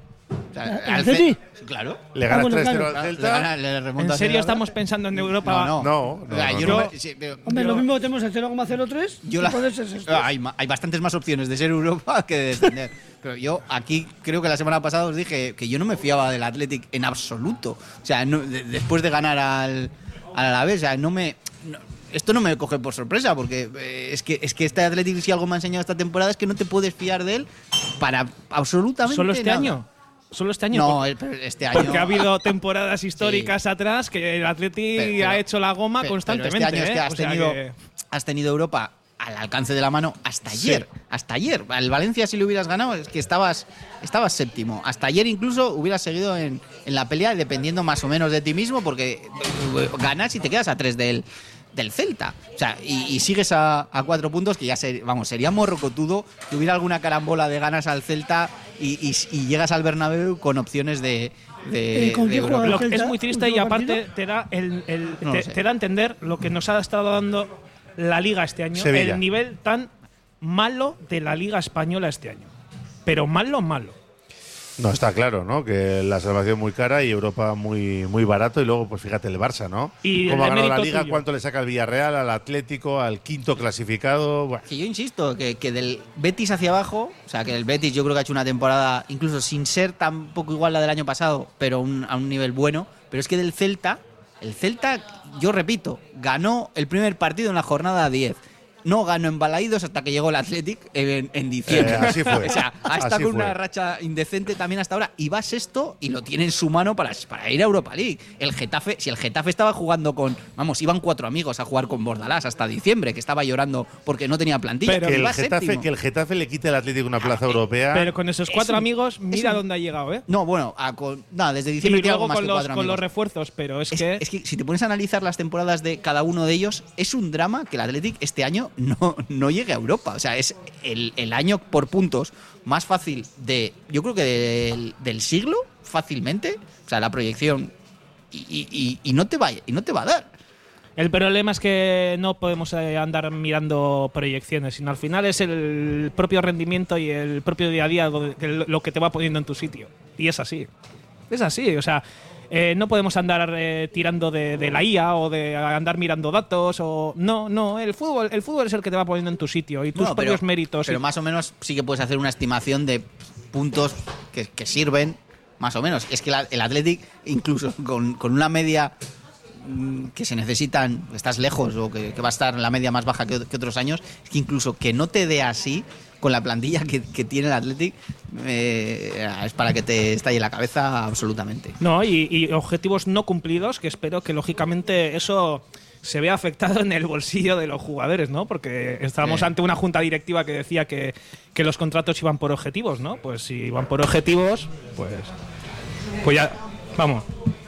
O sea, ¿El al Ceti? Ce- Sí, claro. Le Ah, ganas bueno, tres cero claro. al Le Celta. gana- le remonta ¿En a serio Celta. estamos pensando en Europa? No, no. No, no, O sea, no, yo no. no me- sí, pero- Hombre, Yo- lo mismo tenemos el cero coma cero tres Yo y la- puede ser sexto. Ah, hay, ma- hay bastantes más opciones de ser Europa que de descender. Pero yo aquí creo que la semana pasada os dije que yo no me fiaba del Athletic en absoluto. O sea, no- de- después de ganar al, al Alavés, o sea, no me. no- esto no me coge por sorpresa, porque eh, es que es que este Athletic, si algo me ha enseñado esta temporada, es que no te puedes fiar de él para absolutamente ¿Solo este nada. año? ¿Solo este año? No, Porque- el- pero este año. Porque ha habido temporadas históricas atrás que el Atleti Pero- pero- ha hecho la goma Pero- constantemente. Pero este año es que ¿eh? has, O sea tenido, que- has tenido Europa al alcance de la mano hasta ayer. Hasta ayer. El Valencia, si lo hubieras ganado, es que estabas, estabas séptimo. Hasta ayer incluso hubieras seguido en, en la pelea dependiendo más o menos de ti mismo, porque eh, ganas y te quedas a tres del, del Celta. O sea, y, y sigues a, a cuatro puntos, que ya ser- vamos, sería morrocotudo que hubiera alguna carambola de ganas al Celta y, y- y llegas al Bernabéu con opciones de. de- Eh, ¿con de quién Europa. juega? Lo que es Celta, muy triste y último aparte partido. te da, el, el- No te, lo sé. te da a entender lo que nos ha estado dando la Liga este año. Sevilla. El nivel tan malo de la Liga Española este año. Pero malo, malo. No, está claro, ¿no? Que la salvación muy cara y Europa muy, muy barato. Y luego, pues fíjate, el Barça, ¿no? Y Cómo el ha ganado la mérito Liga, tuyo. cuánto le saca el Villarreal, al Atlético, al quinto clasificado. Bueno, Que yo insisto, que, que del Betis hacia abajo, o sea, que el Betis yo creo que ha hecho una temporada, incluso sin ser tampoco igual la del año pasado, pero un- a un nivel bueno. Pero es que del Celta, el Celta, yo repito, ganó el primer partido en la jornada diez. No ganó en Balaídos hasta que llegó el Athletic en, en diciembre. Eh, así fue. O sea, ha estado Así con fue. una racha indecente también hasta ahora. Y va sexto y lo tiene en su mano para, para ir a Europa League. El Getafe, si el Getafe estaba jugando con. Vamos, iban cuatro amigos a jugar con Bordalás hasta diciembre, que estaba llorando porque no tenía plantilla. Pero que, el iba Getafe, séptimo. que el Getafe le quite al Atlético una plaza europea. Pero con esos cuatro un- amigos, mira un- dónde ha llegado, ¿eh? No, bueno, a con- nada, desde Y diciembre tiene luego algo más con que los, cuatro con los amigos. refuerzos, pero es, Es, que. es que si te pones a analizar las temporadas de cada uno de ellos, es un drama que el Athletic este año no, no llegue a Europa. O sea, es el, el año por puntos más fácil de, yo creo que del, del siglo, fácilmente. O sea, la proyección. Y, y- y- y no te va, y no te va a dar. El problema es que no podemos eh, andar mirando proyecciones, sino al final es el propio rendimiento y el propio día a día lo que- lo que te va poniendo en tu sitio. Y es así. Es así. O sea, eh, no podemos andar eh, tirando de, de la I A o de andar mirando datos. o No, no. El fútbol, el fútbol es el que te va poniendo en tu sitio y tus Bueno, propios méritos. Pero y- más o menos sí que puedes hacer una estimación de puntos que, que sirven, más o menos. Es que la- el Athletic, incluso con, con una media mm, que se necesitan, estás lejos o que, que va a estar en la media más baja que, que otros años, es que incluso que no te dé así, con la plantilla que, que tiene el Athletic, eh, es para que te estalle la cabeza absolutamente. No, y, y objetivos no cumplidos, que espero que lógicamente eso se vea afectado en el bolsillo de los jugadores, ¿no? Porque estábamos Sí. ante una junta directiva que decía que, que los contratos iban por objetivos, ¿no? Pues si iban por objetivos, pues, pues ya, vamos.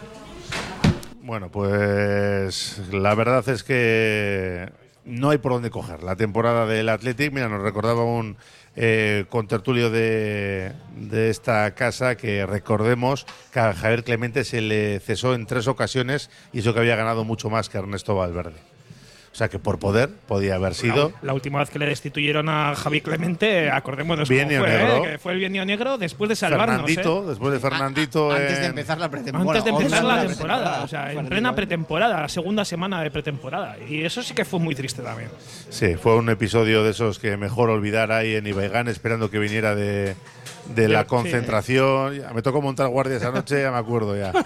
Bueno, pues la verdad es que no hay por dónde coger. La temporada del Athletic, mira, nos recordaba un eh, contertulio de, de esta casa que recordemos que a Javier Clemente se le cesó en tres ocasiones y eso que había ganado mucho más que Ernesto Valverde. O sea que por poder podía haber sido. La, la última vez que le destituyeron a Javi Clemente, acordémonos Bienio cómo fue, negro. ¿eh? Que fue el bienio negro después de salvarnos. Fernandito, ¿eh? después de Fernandito. Antes de en- empezar la pretemporada. Antes de empezar Otra la vez temporada, o sea, en plena pretemporada, la segunda semana de pretemporada. Y eso sí que fue muy triste también. Sí, fue un episodio de esos que mejor olvidar ahí en Ibaigán esperando que viniera de, de la Sí. concentración. Ya, me tocó montar guardia esa noche, ya me acuerdo ya.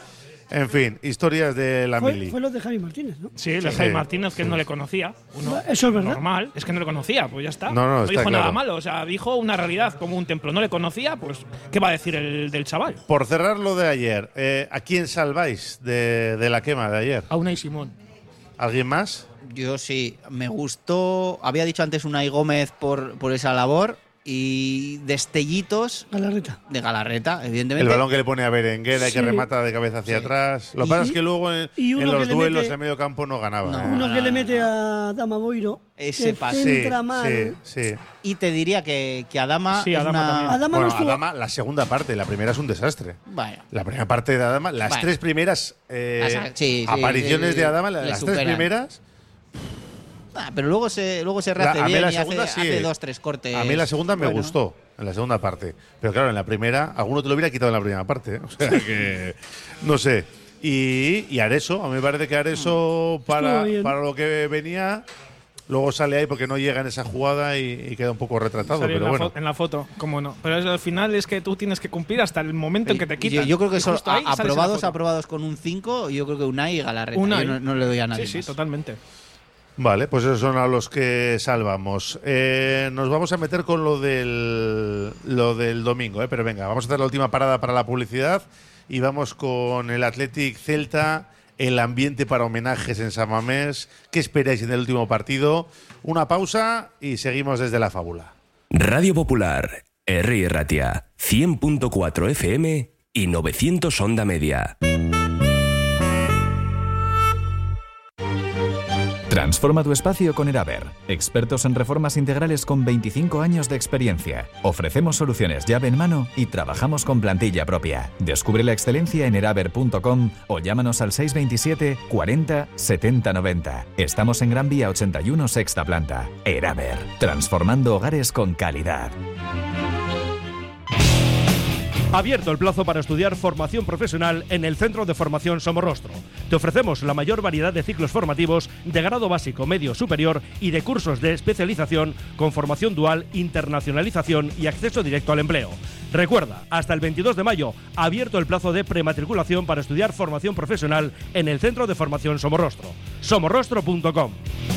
En fin, historias de la fue, Mili. Fue lo de Javi Martínez, ¿no? Sí, de Sí. Javi Martínez, que no le conocía. Uno Eso es verdad. normal, es que no le conocía, pues ya está. No, no, no está dijo claro. nada malo, o sea, dijo una realidad como un templo. No le conocía, pues, ¿qué va a decir el del chaval? Por cerrar lo de ayer, eh, ¿a quién salváis de, de la quema de ayer? A Unai Simón. ¿Alguien más? Yo sí, me gustó. Había dicho antes Unai Gómez por, por esa labor. Y destellitos Galarreta. de Galarreta, evidentemente. El balón que le pone a Berenguer, hay Sí. que remata de cabeza hacia Sí. atrás. Lo que Y- pasa es que luego en, y en uno los que le duelos mete- en medio campo no ganaba. No. ¿eh? Uno que le mete a Dama Boiro. Ese que pase. centra Sí, mal. sí, sí. Y te diría que, que Adama Sí, es Adama una… también. Adama no Bueno, estuvo. Adama, la segunda parte, la primera es un desastre. Bueno, La primera parte de Adama, las Bueno. tres primeras eh, Las- sí, sí, apariciones sí, de Adama, le las superan. tres primeras. ah, pero luego se, luego se La- rehace a mí bien la y segunda hace, sí. hace dos, tres cortes. A mí la segunda me Bueno. gustó, en la segunda parte. Pero claro, en la primera, alguno te lo hubiera quitado en la primera parte. ¿eh? O sea que, no sé. Y, y Areso, a mí me parece que Areso, para, bien. para lo que venía, luego sale ahí porque no llega en esa jugada y, y queda un poco retratado. Salió Pero en, la bueno. fo- en la foto, cómo no. Pero es- al final es que tú tienes que cumplir hasta el momento en que te Yo, quitan. yo creo que Y son justo ahí sales en la aprobados, foto. aprobados con un cinco. Yo creo que Unai y Galarreta. Unai. Yo no, no le doy a nadie Sí, sí, más. totalmente. Vale, pues esos son a los que salvamos. Eh, nos vamos a meter con lo del, lo del domingo, ¿eh? Pero venga, vamos a hacer la última parada para la publicidad y vamos con el Athletic Celta, el ambiente para homenajes en San Mamés. ¿Qué esperáis en el último partido? Una pausa y seguimos desde la fábula. Radio Popular, Herri Ratia, cien punto cuatro F M y novecientos onda media. Transforma tu espacio con Eraber, expertos en reformas integrales con veinticinco años de experiencia. Ofrecemos soluciones llave en mano y trabajamos con plantilla propia. Descubre la excelencia en eraber punto com o llámanos al seis veintisiete cuarenta setenta noventa. Estamos en Gran Vía ochenta y uno, sexta planta. Eraber, transformando hogares con calidad. Abierto el plazo para estudiar formación profesional en el Centro de Formación Somorrostro. Te ofrecemos la mayor variedad de ciclos formativos de grado básico, medio, superior y de cursos de especialización con formación dual, internacionalización y acceso directo al empleo. Recuerda, hasta el veintidós de mayo, abierto el plazo de prematriculación para estudiar formación profesional en el Centro de Formación Somorrostro. somorrostro punto com.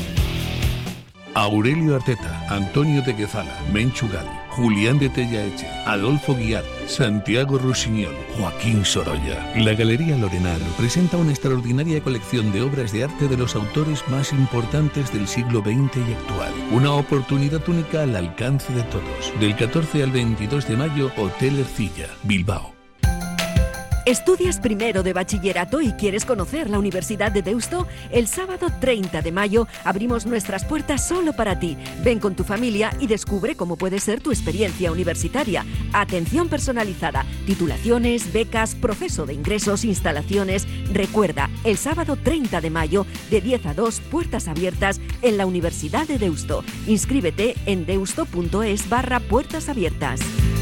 Aurelio Arteta, Antonio de Quezala, Menchu Gali, Julián de Tellaeche, Adolfo Guiar, Santiago Rusiñol, Joaquín Sorolla. La Galería Lorenal presenta una extraordinaria colección de obras de arte de los autores más importantes del siglo veinte y actual. Una oportunidad única al alcance de todos. Del catorce al veintidós de mayo, Hotel Ercilla, Bilbao. ¿Estudias primero de bachillerato y quieres conocer la Universidad de Deusto? El sábado treinta de mayo abrimos nuestras puertas solo para ti. Ven con tu familia y descubre cómo puede ser tu experiencia universitaria. Atención personalizada, titulaciones, becas, proceso de ingresos, instalaciones. Recuerda, el sábado treinta de mayo, de diez a dos, puertas abiertas en la Universidad de Deusto. Inscríbete en deusto.es barra puertas abiertas.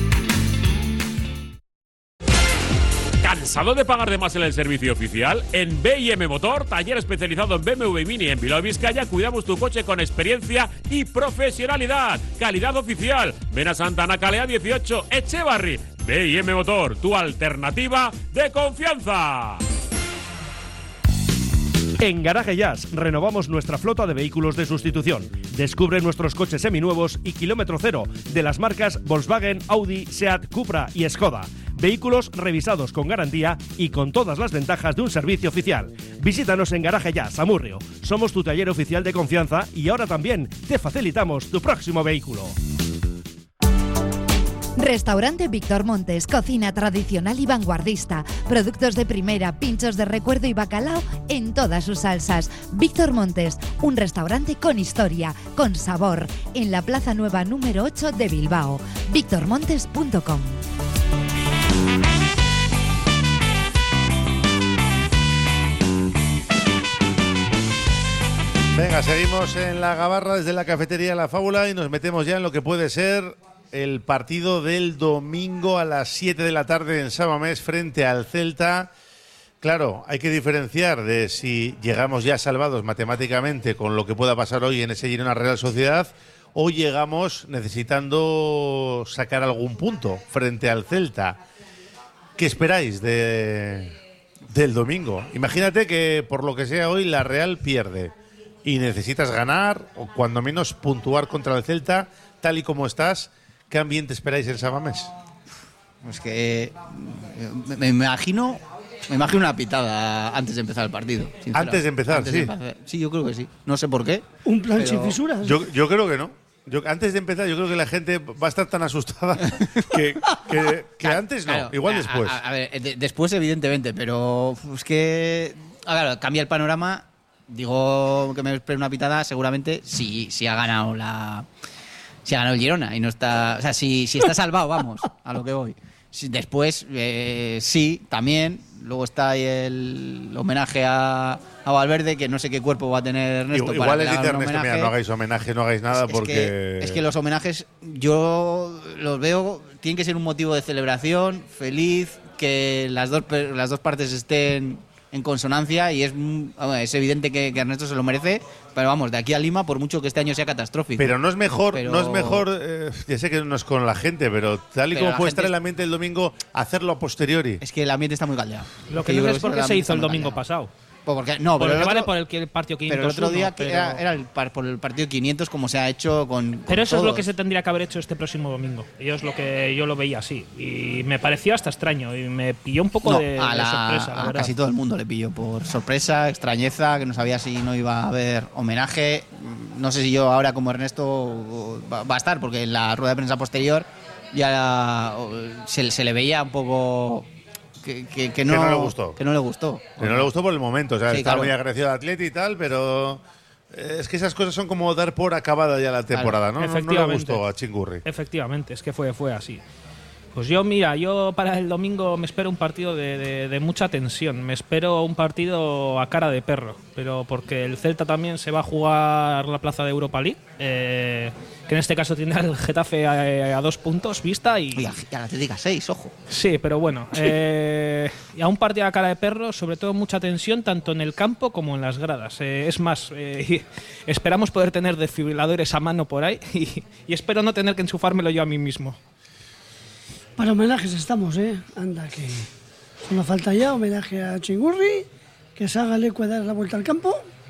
¿Cansado de pagar de más en el servicio oficial? En B y M Motor, taller especializado en B M W Mini en Bilbao, Vizcaya, cuidamos tu coche con experiencia y profesionalidad. Calidad oficial. Ven a Santana Calea dieciocho, Echevarri. B y M Motor, tu alternativa de confianza. En Garaje Jazz renovamos nuestra flota de vehículos de sustitución. Descubre nuestros coches seminuevos y kilómetro cero de las marcas Volkswagen, Audi, Seat, Cupra y Skoda. Vehículos revisados con garantía y con todas las ventajas de un servicio oficial. Visítanos en Garaje Jazz, Amurrio. Somos tu taller oficial de confianza y ahora también te facilitamos tu próximo vehículo. Restaurante Víctor Montes, cocina tradicional y vanguardista, productos de primera, pinchos de recuerdo y bacalao en todas sus salsas. Víctor Montes, un restaurante con historia, con sabor, en la Plaza Nueva número ocho de Bilbao. víctor montes punto com. Venga, seguimos en la gabarra desde la cafetería La Fábula y nos metemos ya en lo que puede ser el partido del domingo a las siete de la tarde en San Mamés frente al Celta. Claro, hay que diferenciar de si llegamos ya salvados matemáticamente con lo que pueda pasar hoy en ese Girona Real Sociedad o llegamos necesitando sacar algún punto frente al Celta. ¿Qué esperáis de, del domingo. Imagínate que por lo que sea hoy la Real pierde y necesitas ganar o cuando menos puntuar contra el Celta, tal y como estás. ¿Qué ambiente esperáis en San Mamés? Pues que me, me imagino me imagino una pitada antes de empezar el partido. Antes de empezar, antes sí. De empezar. Sí, yo creo que sí. No sé por qué. Un plan pero... sin fisuras. Yo, yo creo que no. Yo, antes de empezar, yo creo que la gente va a estar tan asustada que, que, que claro, antes no, claro, igual a, después. A, a ver, de, después evidentemente, pero es que a ver, cambia el panorama. Digo que me espero una pitada, seguramente si, si ha ganado la si ha ganado el Girona y no está, o sea, si, si está salvado, vamos, a lo que voy. Si, después eh, sí, también. Luego está ahí el homenaje a, a Valverde, que no sé qué cuerpo va a tener Ernesto. Igual para les dice Ernesto, mira, no hagáis homenaje, no hagáis nada es, porque... Es que, es que los homenajes yo los veo, tienen que ser un motivo de celebración, feliz, que las dos, las dos partes estén en consonancia y es, es evidente que, que Ernesto se lo merece, pero vamos, de aquí a Lima, por mucho que este año sea catastrófico. Pero no es mejor, pero... no es mejor, eh, ya sé que no es con la gente, pero tal y pero como puede estar en la mente el domingo, hacerlo a posteriori. Es que el ambiente está muy caldeado. Lo que, que no sé es por qué se hizo el domingo pasado. Porque, no, por pero el otro, vale por el, el partido quinientos. Pero el otro día pero... era, era el par, por el partido quinientos como se ha hecho con, con Pero eso todos. es lo que se tendría que haber hecho este próximo domingo. Yo es lo que yo lo veía así y me pareció hasta extraño y me pilló un poco no, de, a la, de sorpresa. La a verdad. casi todo el mundo le pilló por sorpresa, extrañeza, que no sabía si no iba a haber homenaje. No sé si yo ahora como Ernesto va, va a estar, porque en la rueda de prensa posterior ya se, se le veía un poco que, que, que, no, que no le gustó. Que no le gustó. Que no le gustó por el momento. O sea, sí, estaba claro. muy agradecido al Atleti y tal, pero es que esas cosas son como dar por acabada ya la temporada, claro. ¿no? No, no le gustó a Chingurri. Efectivamente, es que fue, fue así. Pues yo, mira, yo para el domingo me espero un partido de, de, de mucha tensión. Me espero un partido a cara de perro. Pero porque el Celta también se va a jugar la plaza de Europa League. Eh, que en este caso tiene al Getafe a, a dos puntos vista y... Y a, y a la Atlético a seis, ojo. Sí, pero bueno. Sí. Eh, y a un partido a cara de perro, sobre todo mucha tensión, tanto en el campo como en las gradas. Eh, es más, eh, esperamos poder tener desfibriladores a mano por ahí y, y espero no tener que enchufármelo yo a mí mismo. Para homenajes estamos, ¿eh? Anda, que solo falta ya homenaje a Chingurri, que se haga el eco a dar la vuelta al campo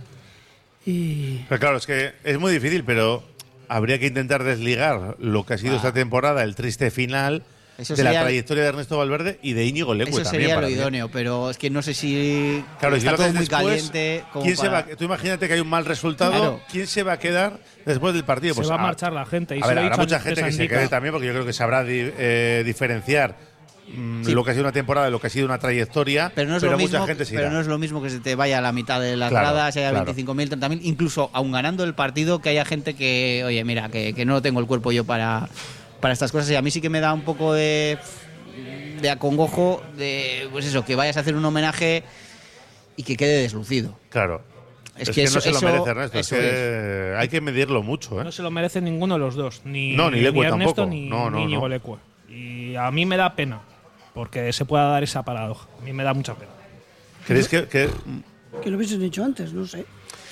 y... Pero claro, es que es muy difícil, pero habría que intentar desligar lo que ha sido ah. esta temporada, el triste final Eso de la sería, trayectoria de Ernesto Valverde y de Íñigo Leque eso también. Sería para lo mí. idóneo, pero es que no sé si claro, está si todo muy después, caliente. Como ¿quién para... se va, tú imagínate que hay un mal resultado, claro. ¿quién se va a quedar después del partido? Se pues va a marchar la gente. Y a ver, se habrá mucha gente que se quede también, porque yo creo que sabrá di, eh, diferenciar sí. lo que ha sido una temporada de lo que ha sido una trayectoria, pero, no es pero lo mucha mismo, gente se Pero irá. no es lo mismo que se te vaya a la mitad de las claro, gradas, haya claro. veinticinco mil, treinta mil, incluso aun ganando el partido, que haya gente que, oye, mira, que, que no tengo el cuerpo yo para, para estas cosas. Y a mí sí que me da un poco de, de acongojo de, pues eso, que vayas a hacer un homenaje y que quede deslucido. Claro. Es, es que, que eso, no se lo eso, merece Ernesto, es que es. hay que medirlo mucho. ¿eh? No se lo merece ninguno de los dos, ni, no, ni, ni Ernesto tampoco. ni, no, no, ni Íñigo no. Leque. Y a mí me da pena, porque se pueda dar esa paradoja. A mí me da mucha pena. ¿Crees que, que... que lo hubiesen dicho antes? No sé.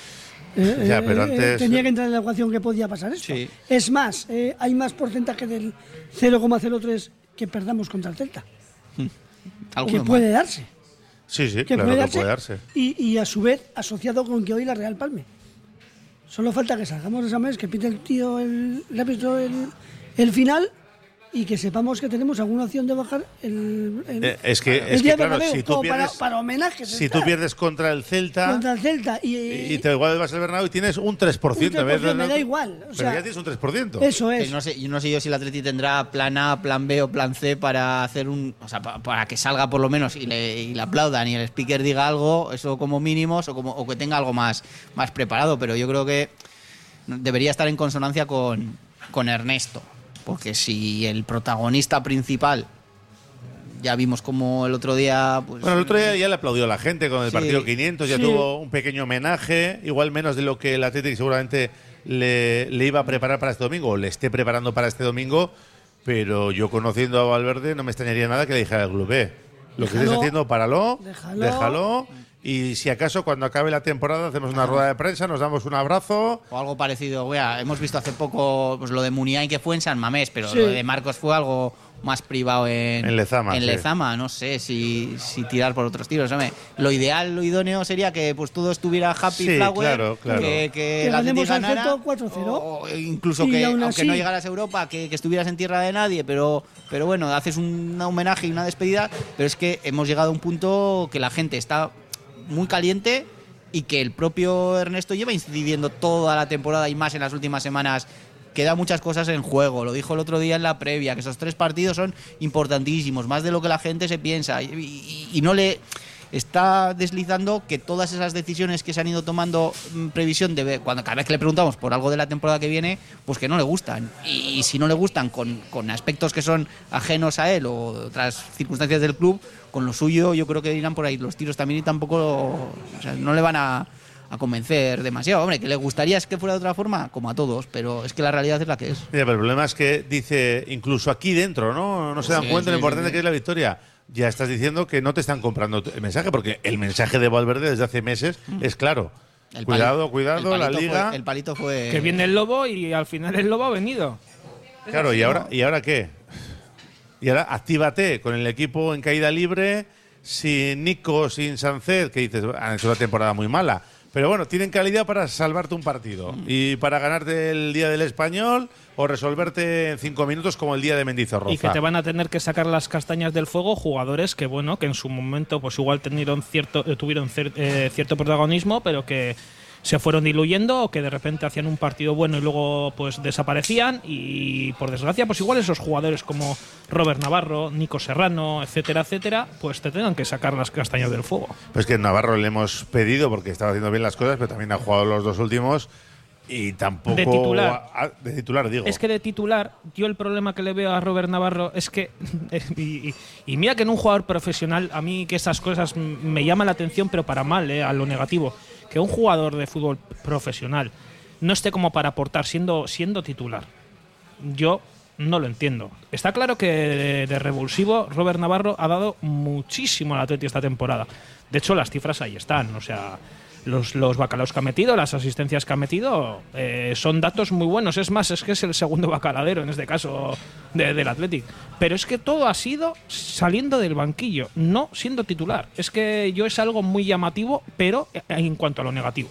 Eh, ya, pero eh, antes... Tenía que entrar en la ecuación que podía pasar esto. Sí. Es más, eh, hay más porcentaje del cero coma cero tres que perdamos contra el Celta. Hmm. Que puede darse. Sí, sí, que claro puede que darse, puede darse. Y, y a su vez asociado con que hoy la Real palme. Solo falta que salgamos de esa mes, que pite el tío el, el árbitro el, el final y que sepamos que tenemos alguna opción de bajar el, el, eh, es que, el es día que claro, Bernabéu, si tú pierdes, para, para homenajes. Si está. tú pierdes contra el Celta, contra el Celta y, y te igual vas al Bernabéu y tienes un tres por ciento. Un tres por ciento me da igual. O sea, pero ya tienes un tres por ciento. Eso es. Que no sé, yo no sé yo si el Atleti tendrá plan A, plan B o plan C para hacer un, o sea, para, para que salga por lo menos y le, y le aplaudan y el speaker diga algo, eso como mínimos, o como o que tenga algo más, más preparado, pero yo creo que debería estar en consonancia con, con Ernesto, porque si el protagonista principal, ya vimos como el otro día... Pues, bueno, el otro día ya le aplaudió a la gente con el sí, partido quinientos, ya sí. tuvo un pequeño homenaje, igual menos de lo que el Atlético seguramente le, le iba a preparar para este domingo, o le esté preparando para este domingo, pero yo conociendo a Valverde no me extrañaría nada que le dijera al club B. Lo déjalo, que estés haciendo, páralo, déjalo, déjalo y si acaso cuando acabe la temporada hacemos una rueda de prensa, nos damos un abrazo. O algo parecido. Wea, hemos visto hace poco pues, lo de Muniain que fue en San Mamés, pero sí. lo de Marcos fue algo más privado en, en Lezama. En sí. Lezama, no sé si, si tirar por otros tiros. Hombre, lo ideal, lo idóneo sería que pues todo estuviera happy, sí, flower, claro, claro. que, que, que el Athletic ganemos al ganara, Celta cuatro cero. o incluso Y que, aún aunque así- no llegaras a Europa, que, que estuvieras en tierra de nadie, pero, pero bueno, haces un homenaje y una despedida. Pero es que hemos llegado a un punto que la gente está muy caliente y que el propio Ernesto lleva incidiendo toda la temporada y más en las últimas semanas. Queda muchas cosas en juego, lo dijo el otro día en la previa, que esos tres partidos son importantísimos, más de lo que la gente se piensa, y, y, y no le está deslizando que todas esas decisiones que se han ido tomando en previsión de cuando cada vez que le preguntamos por algo de la temporada que viene, pues que no le gustan, y, y si no le gustan con, con aspectos que son ajenos a él o otras circunstancias del club, con lo suyo yo creo que irán por ahí los tiros también y tampoco, o sea, no le van a a convencer demasiado. Hombre, que le gustaría es que fuera de otra forma, como a todos, pero es que la realidad es la que es. Mira, pero el problema es que dice, incluso aquí dentro, ¿no? No se dan Sí, cuenta de sí, lo importante sí, sí. que es la victoria. Ya estás diciendo que no te están comprando el mensaje, porque el mensaje de Valverde desde hace meses es claro. El cuidado, pali- cuidado, el la palito liga. fue- el palito fue... Que viene el lobo y al final el lobo ha venido. Claro, ¿y ahora, ¿y ahora qué? Y ahora actívate con el equipo en caída libre, sin Nico, sin Sánchez, que dices, han hecho una temporada muy mala. Pero bueno, tienen calidad para salvarte un partido y para ganarte el día del Español o resolverte en cinco minutos como el día de Mendizorroza. Y que te van a tener que sacar las castañas del fuego jugadores que, bueno, que en su momento pues igual tuvieron cierto, eh, tuvieron cer- eh, cierto protagonismo, pero que se fueron diluyendo o que de repente hacían un partido bueno y luego pues desaparecían, y por desgracia pues igual esos jugadores como Robert Navarro, Nico Serrano, etcétera, etcétera, pues te tengan que sacar las castañas del fuego. Pues que en Navarro le hemos pedido porque estaba haciendo bien las cosas, pero también ha jugado los dos últimos y tampoco… De titular. a- de titular, digo. Es que de titular, yo el problema que le veo a Robert Navarro es que, y, y- y mira que en un jugador profesional, a mí que esas cosas m- me llaman la atención, pero para mal, eh, a lo negativo, que un jugador de fútbol profesional no esté como para aportar siendo, siendo titular. Yo no lo entiendo. Está claro que de, de revulsivo Robert Navarro ha dado muchísimo al Atleti esta temporada. De hecho, las cifras ahí están, o sea… Los, los bacalaos que ha metido, las asistencias que ha metido, eh, son datos muy buenos. Es más, es que es el segundo bacaladero en este caso de, del Athletic. Pero es que todo ha sido saliendo del banquillo, no siendo titular. Es que yo es algo muy llamativo, pero en cuanto a lo negativo.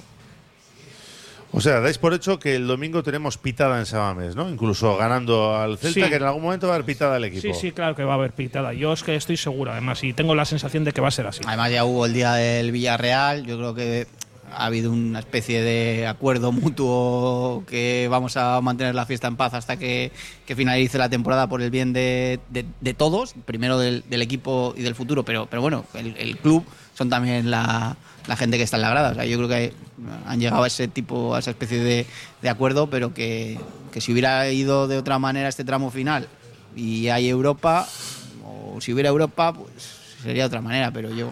O sea, dais por hecho que el domingo tenemos pitada en Samamés, ¿no? Incluso ganando al Celta, Sí. que en algún momento va a haber pitada al equipo. Sí, sí, claro que va a haber pitada. Yo es que estoy seguro, además, y tengo la sensación de que va a ser así. Además ya hubo el día del Villarreal, yo creo que ha habido una especie de acuerdo mutuo que vamos a mantener la fiesta en paz hasta que, que finalice la temporada por el bien de, de, de todos, primero del, del equipo y del futuro, pero, pero bueno, el, el club son también la, la gente que está en la grada. O sea, yo creo que han llegado a ese tipo, a esa especie de, de acuerdo, pero que, que si hubiera ido de otra manera este tramo final y hay Europa, o si hubiera Europa, pues sería de otra manera, pero yo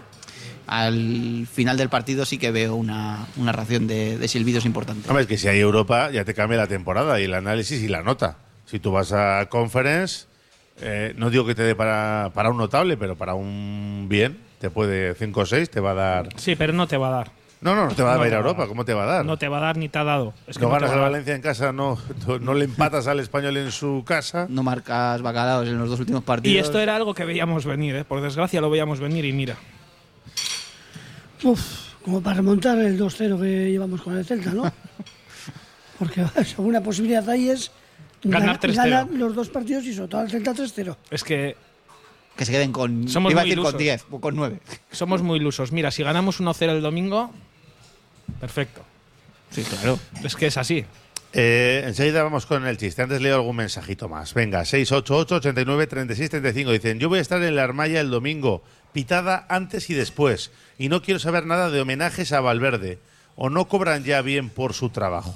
al final del partido sí que veo una, una ración de, de silbidos importante. Hombre, es que si hay Europa ya te cambia la temporada y el análisis y la nota. Si tú vas a Conference, eh, no digo que te dé para, para un notable, pero para un bien, te puede cinco o seis, te va a dar… Sí, pero no te va a dar. No, no, no te va a No dar te a va a Europa, dar. ¿cómo te va a dar? No te va a dar ni te ha dado. Es que no no te ganas va al a dar. Valencia en casa, no, no le empatas al Español en su casa. No marcas bacalaos en los dos últimos partidos. Y esto era algo que veíamos venir, ¿eh? Por desgracia lo veíamos venir y mira. Uf, como para remontar el dos cero que llevamos con el Celta, ¿no? Porque una posibilidad ahí es Ganar gan- tres cero. ganar los dos partidos y sobre todo al Celta tres cero. Es que Que se queden con… Somos iba a muy decir con ilusos. diez o con nueve. somos muy ilusos. Mira, si ganamos uno cero el domingo, perfecto. Sí, claro. Es que es así. Eh, enseguida vamos con el chiste. Antes leo algún mensajito más. Venga, seis ocho ocho, ochenta y nueve, treinta y seis, treinta y cinco. Dicen, yo voy a estar en la Armaya el domingo, pitada antes y después. Y no quiero saber nada de homenajes a Valverde. O no cobran ya bien por su trabajo.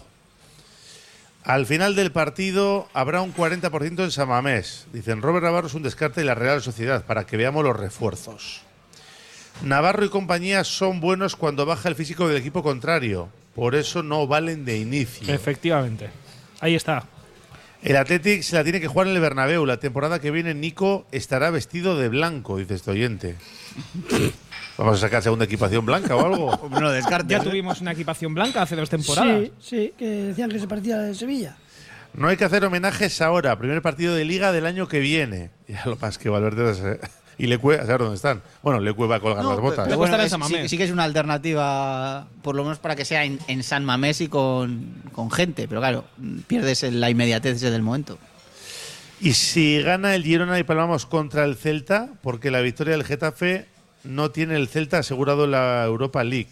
Al final del partido habrá un cuarenta por ciento en Samamés. Dicen, Robert Navarro es un descarte de la Real Sociedad, para que veamos los refuerzos. Navarro y compañía son buenos cuando baja el físico del equipo contrario. Por eso no valen de inicio. Efectivamente. Ahí está. El Athletic se la tiene que jugar en el Bernabéu. La temporada que viene Nico estará vestido de blanco, dice este oyente. ¿Vamos a sacar segunda equipación blanca o algo? No descartes. Ya ¿eh? tuvimos una equipación blanca hace dos temporadas. Sí, sí, que decían que se parecía a la de Sevilla. No hay que hacer homenajes ahora. Primer partido de Liga del año que viene. Ya lo pasa que Valverde se... y Lecue, a saber dónde están. Bueno, Lecue va a colgar no, las botas. Pero bueno, es, sí, sí que es una alternativa, por lo menos para que sea en, en San Mamés y con, con gente. Pero claro, pierdes la inmediatez del momento. Y si gana el Girona y palmamos contra el Celta, porque la victoria del Getafe no tiene el Celta asegurado la Europa League.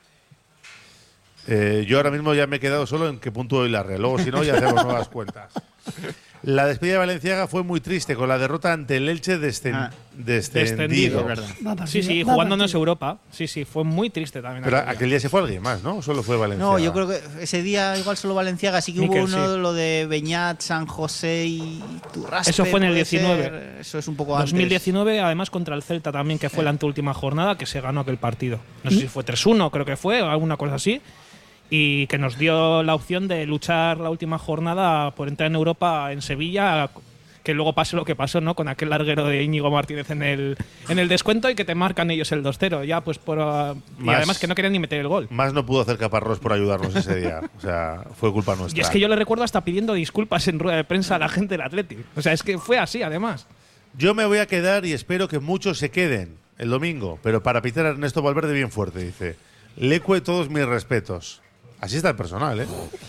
Eh, yo ahora mismo ya me he quedado solo en qué punto doy la Real. Luego, si no, ya hacemos nuevas cuentas. La despedida de Valenciaga fue muy triste con la derrota ante el Elche descend ah, descendido. descendido. Sí, sí, jugándonos Europa. Sí, sí, fue muy triste también. Pero aquel día. aquel día se fue alguien más, ¿no? Solo fue Valenciaga. No, yo creo que ese día igual solo Valenciaga. Sí que Miquel, hubo uno sí. lo de Beñat, San José y Turraspe. Eso fue en el diecinueve. Ser. Eso es un poco antes. dos mil diecinueve, además contra el Celta también, que fue eh. la anteúltima jornada, que se ganó aquel partido. No sé si fue tres uno, creo que fue, o alguna cosa así. Y que nos dio la opción de luchar la última jornada por entrar en Europa en Sevilla, que luego pase lo que pasó, ¿no? Con aquel larguero de Íñigo Martínez en el, en el descuento y que te marcan ellos el dos cero. Ya, pues por, uh, y además que no querían ni meter el gol. Más no pudo hacer Caparrós por ayudarnos ese día. O sea, fue culpa nuestra. Y es que yo le recuerdo hasta pidiendo disculpas en rueda de prensa a la gente del Athletic. O sea, es que fue así, además. Yo me voy a quedar y espero que muchos se queden el domingo, pero para pitar a Ernesto Valverde bien fuerte, dice. Lecue, todos mis respetos. Así está el personal, ¿eh?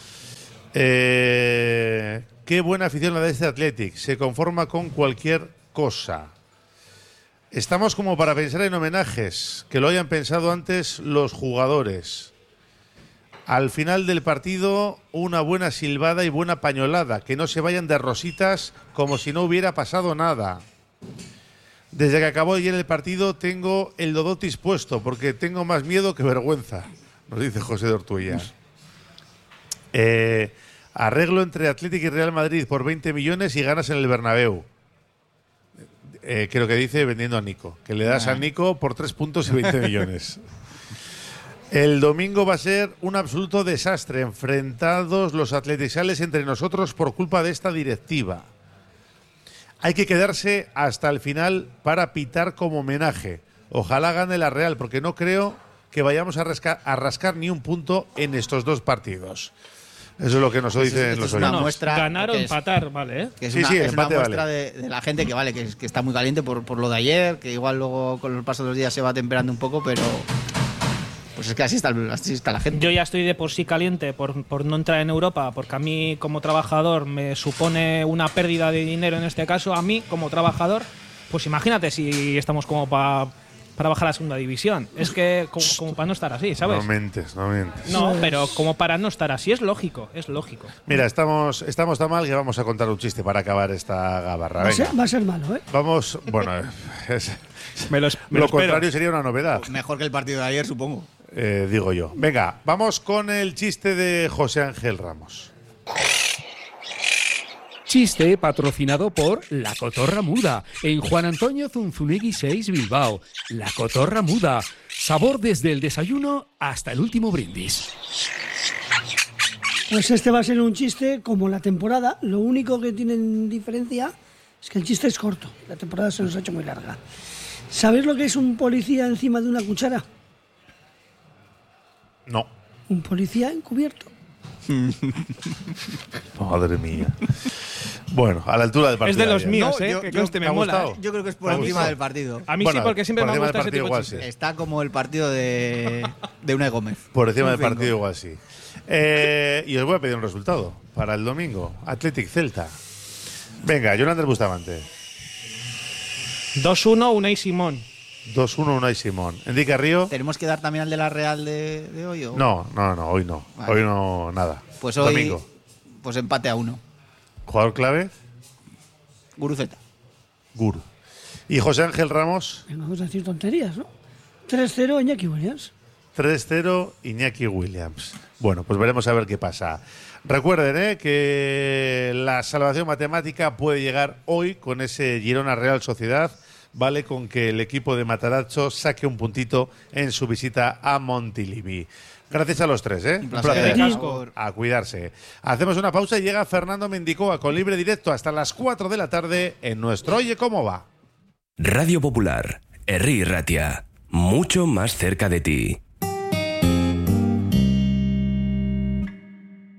¿eh? Qué buena afición la de este Athletic. Se conforma con cualquier cosa. Estamos como para pensar en homenajes, que lo hayan pensado antes los jugadores. Al final del partido, una buena silbada y buena pañolada. Que no se vayan de rositas como si no hubiera pasado nada. Desde que acabó ayer el partido tengo el dodotis puesto porque tengo más miedo que vergüenza. Nos dice José de Ortuella. Eh, arreglo entre Atlético y Real Madrid por veinte millones y ganas en el Bernabéu. Eh, creo que dice vendiendo a Nico. Que le das a Nico por tres puntos y veinte millones. El domingo va a ser un absoluto desastre. Enfrentados los atleticales entre nosotros por culpa de esta directiva. Hay que quedarse hasta el final para pitar como homenaje. Ojalá gane la Real, porque no creo que vayamos a rascar, a rascar ni un punto en estos dos partidos. Eso es lo que nos pues dicen es, los oyentes. Ganar o empatar, vale, ¿eh? Que es sí, una, sí, es empate una muestra vale. de, de la gente que vale, que, que está muy caliente por, por lo de ayer, que igual luego con el paso de los días se va temperando un poco, pero pues es que así está, así está la gente. Yo ya estoy de por sí caliente por, por no entrar en Europa, porque a mí como trabajador me supone una pérdida de dinero en este caso. A mí como trabajador, pues imagínate si estamos como para para bajar a la segunda división. Es que como, como para no estar así, ¿sabes? No mentes, no mentes. No, pero como para no estar así, es lógico, es lógico. Mira, estamos, estamos tan mal que vamos a contar un chiste para acabar esta gabarra. Va a, ser, va a ser malo, ¿eh? Vamos, bueno, es, me lo, me lo, lo contrario sería una novedad. Mejor que el partido de ayer, supongo. Eh, digo yo. Venga, vamos con el chiste de José Ángel Ramos. Chiste patrocinado por La Cotorra Muda, en Juan Antonio Zunzunegui seis, Bilbao. La Cotorra Muda, sabor desde el desayuno hasta el último brindis. Pues este va a ser un chiste como la temporada. Lo único que tiene en diferencia es que el chiste es corto. La temporada se nos ha hecho muy larga. ¿Sabéis lo que es un policía encima de una cuchara? No. Un policía encubierto. Madre mía. Bueno, a la altura del partido. Es de los míos, no, ¿eh? Yo, que yo, conste, me, me mola. Gustado. Yo creo que es por encima del partido. A mí bueno, sí, porque siempre me gusta ese tipo igual, de chistes. Sí. Está como el partido de, de Unai Gómez. Por encima del partido igual sí. Eh, y os voy a pedir un resultado para el domingo. Athletic Celta. Venga, Jonander Bustamante. dos uno, Unai Simón. dos uno, Unai Simón. Enrique Río. ¿Tenemos que dar también al de la Real de, de hoy? ¿o? No, no, no, hoy no. Vale. Hoy no, nada. Pues hoy, domingo. Pues empate a uno. ¿Jugador clave? Guruceta. Guru. ¿Y José Ángel Ramos? Vamos a decir tonterías, ¿no? tres cero Iñaki Williams. tres cero Iñaki Williams. Bueno, pues veremos a ver qué pasa. Recuerden ¿eh? que la salvación matemática puede llegar hoy con ese Girona Real Sociedad. Vale con que el equipo de Matarazzo saque un puntito en su visita a Montilivi. Gracias a los tres, ¿eh? Un placer. Un placer. A cuidarse. Hacemos una pausa y llega Fernando Mendicoa con libre directo hasta las cuatro de la tarde en nuestro Oye Cómo Va. Radio Popular, Herri Ratia, mucho más cerca de ti.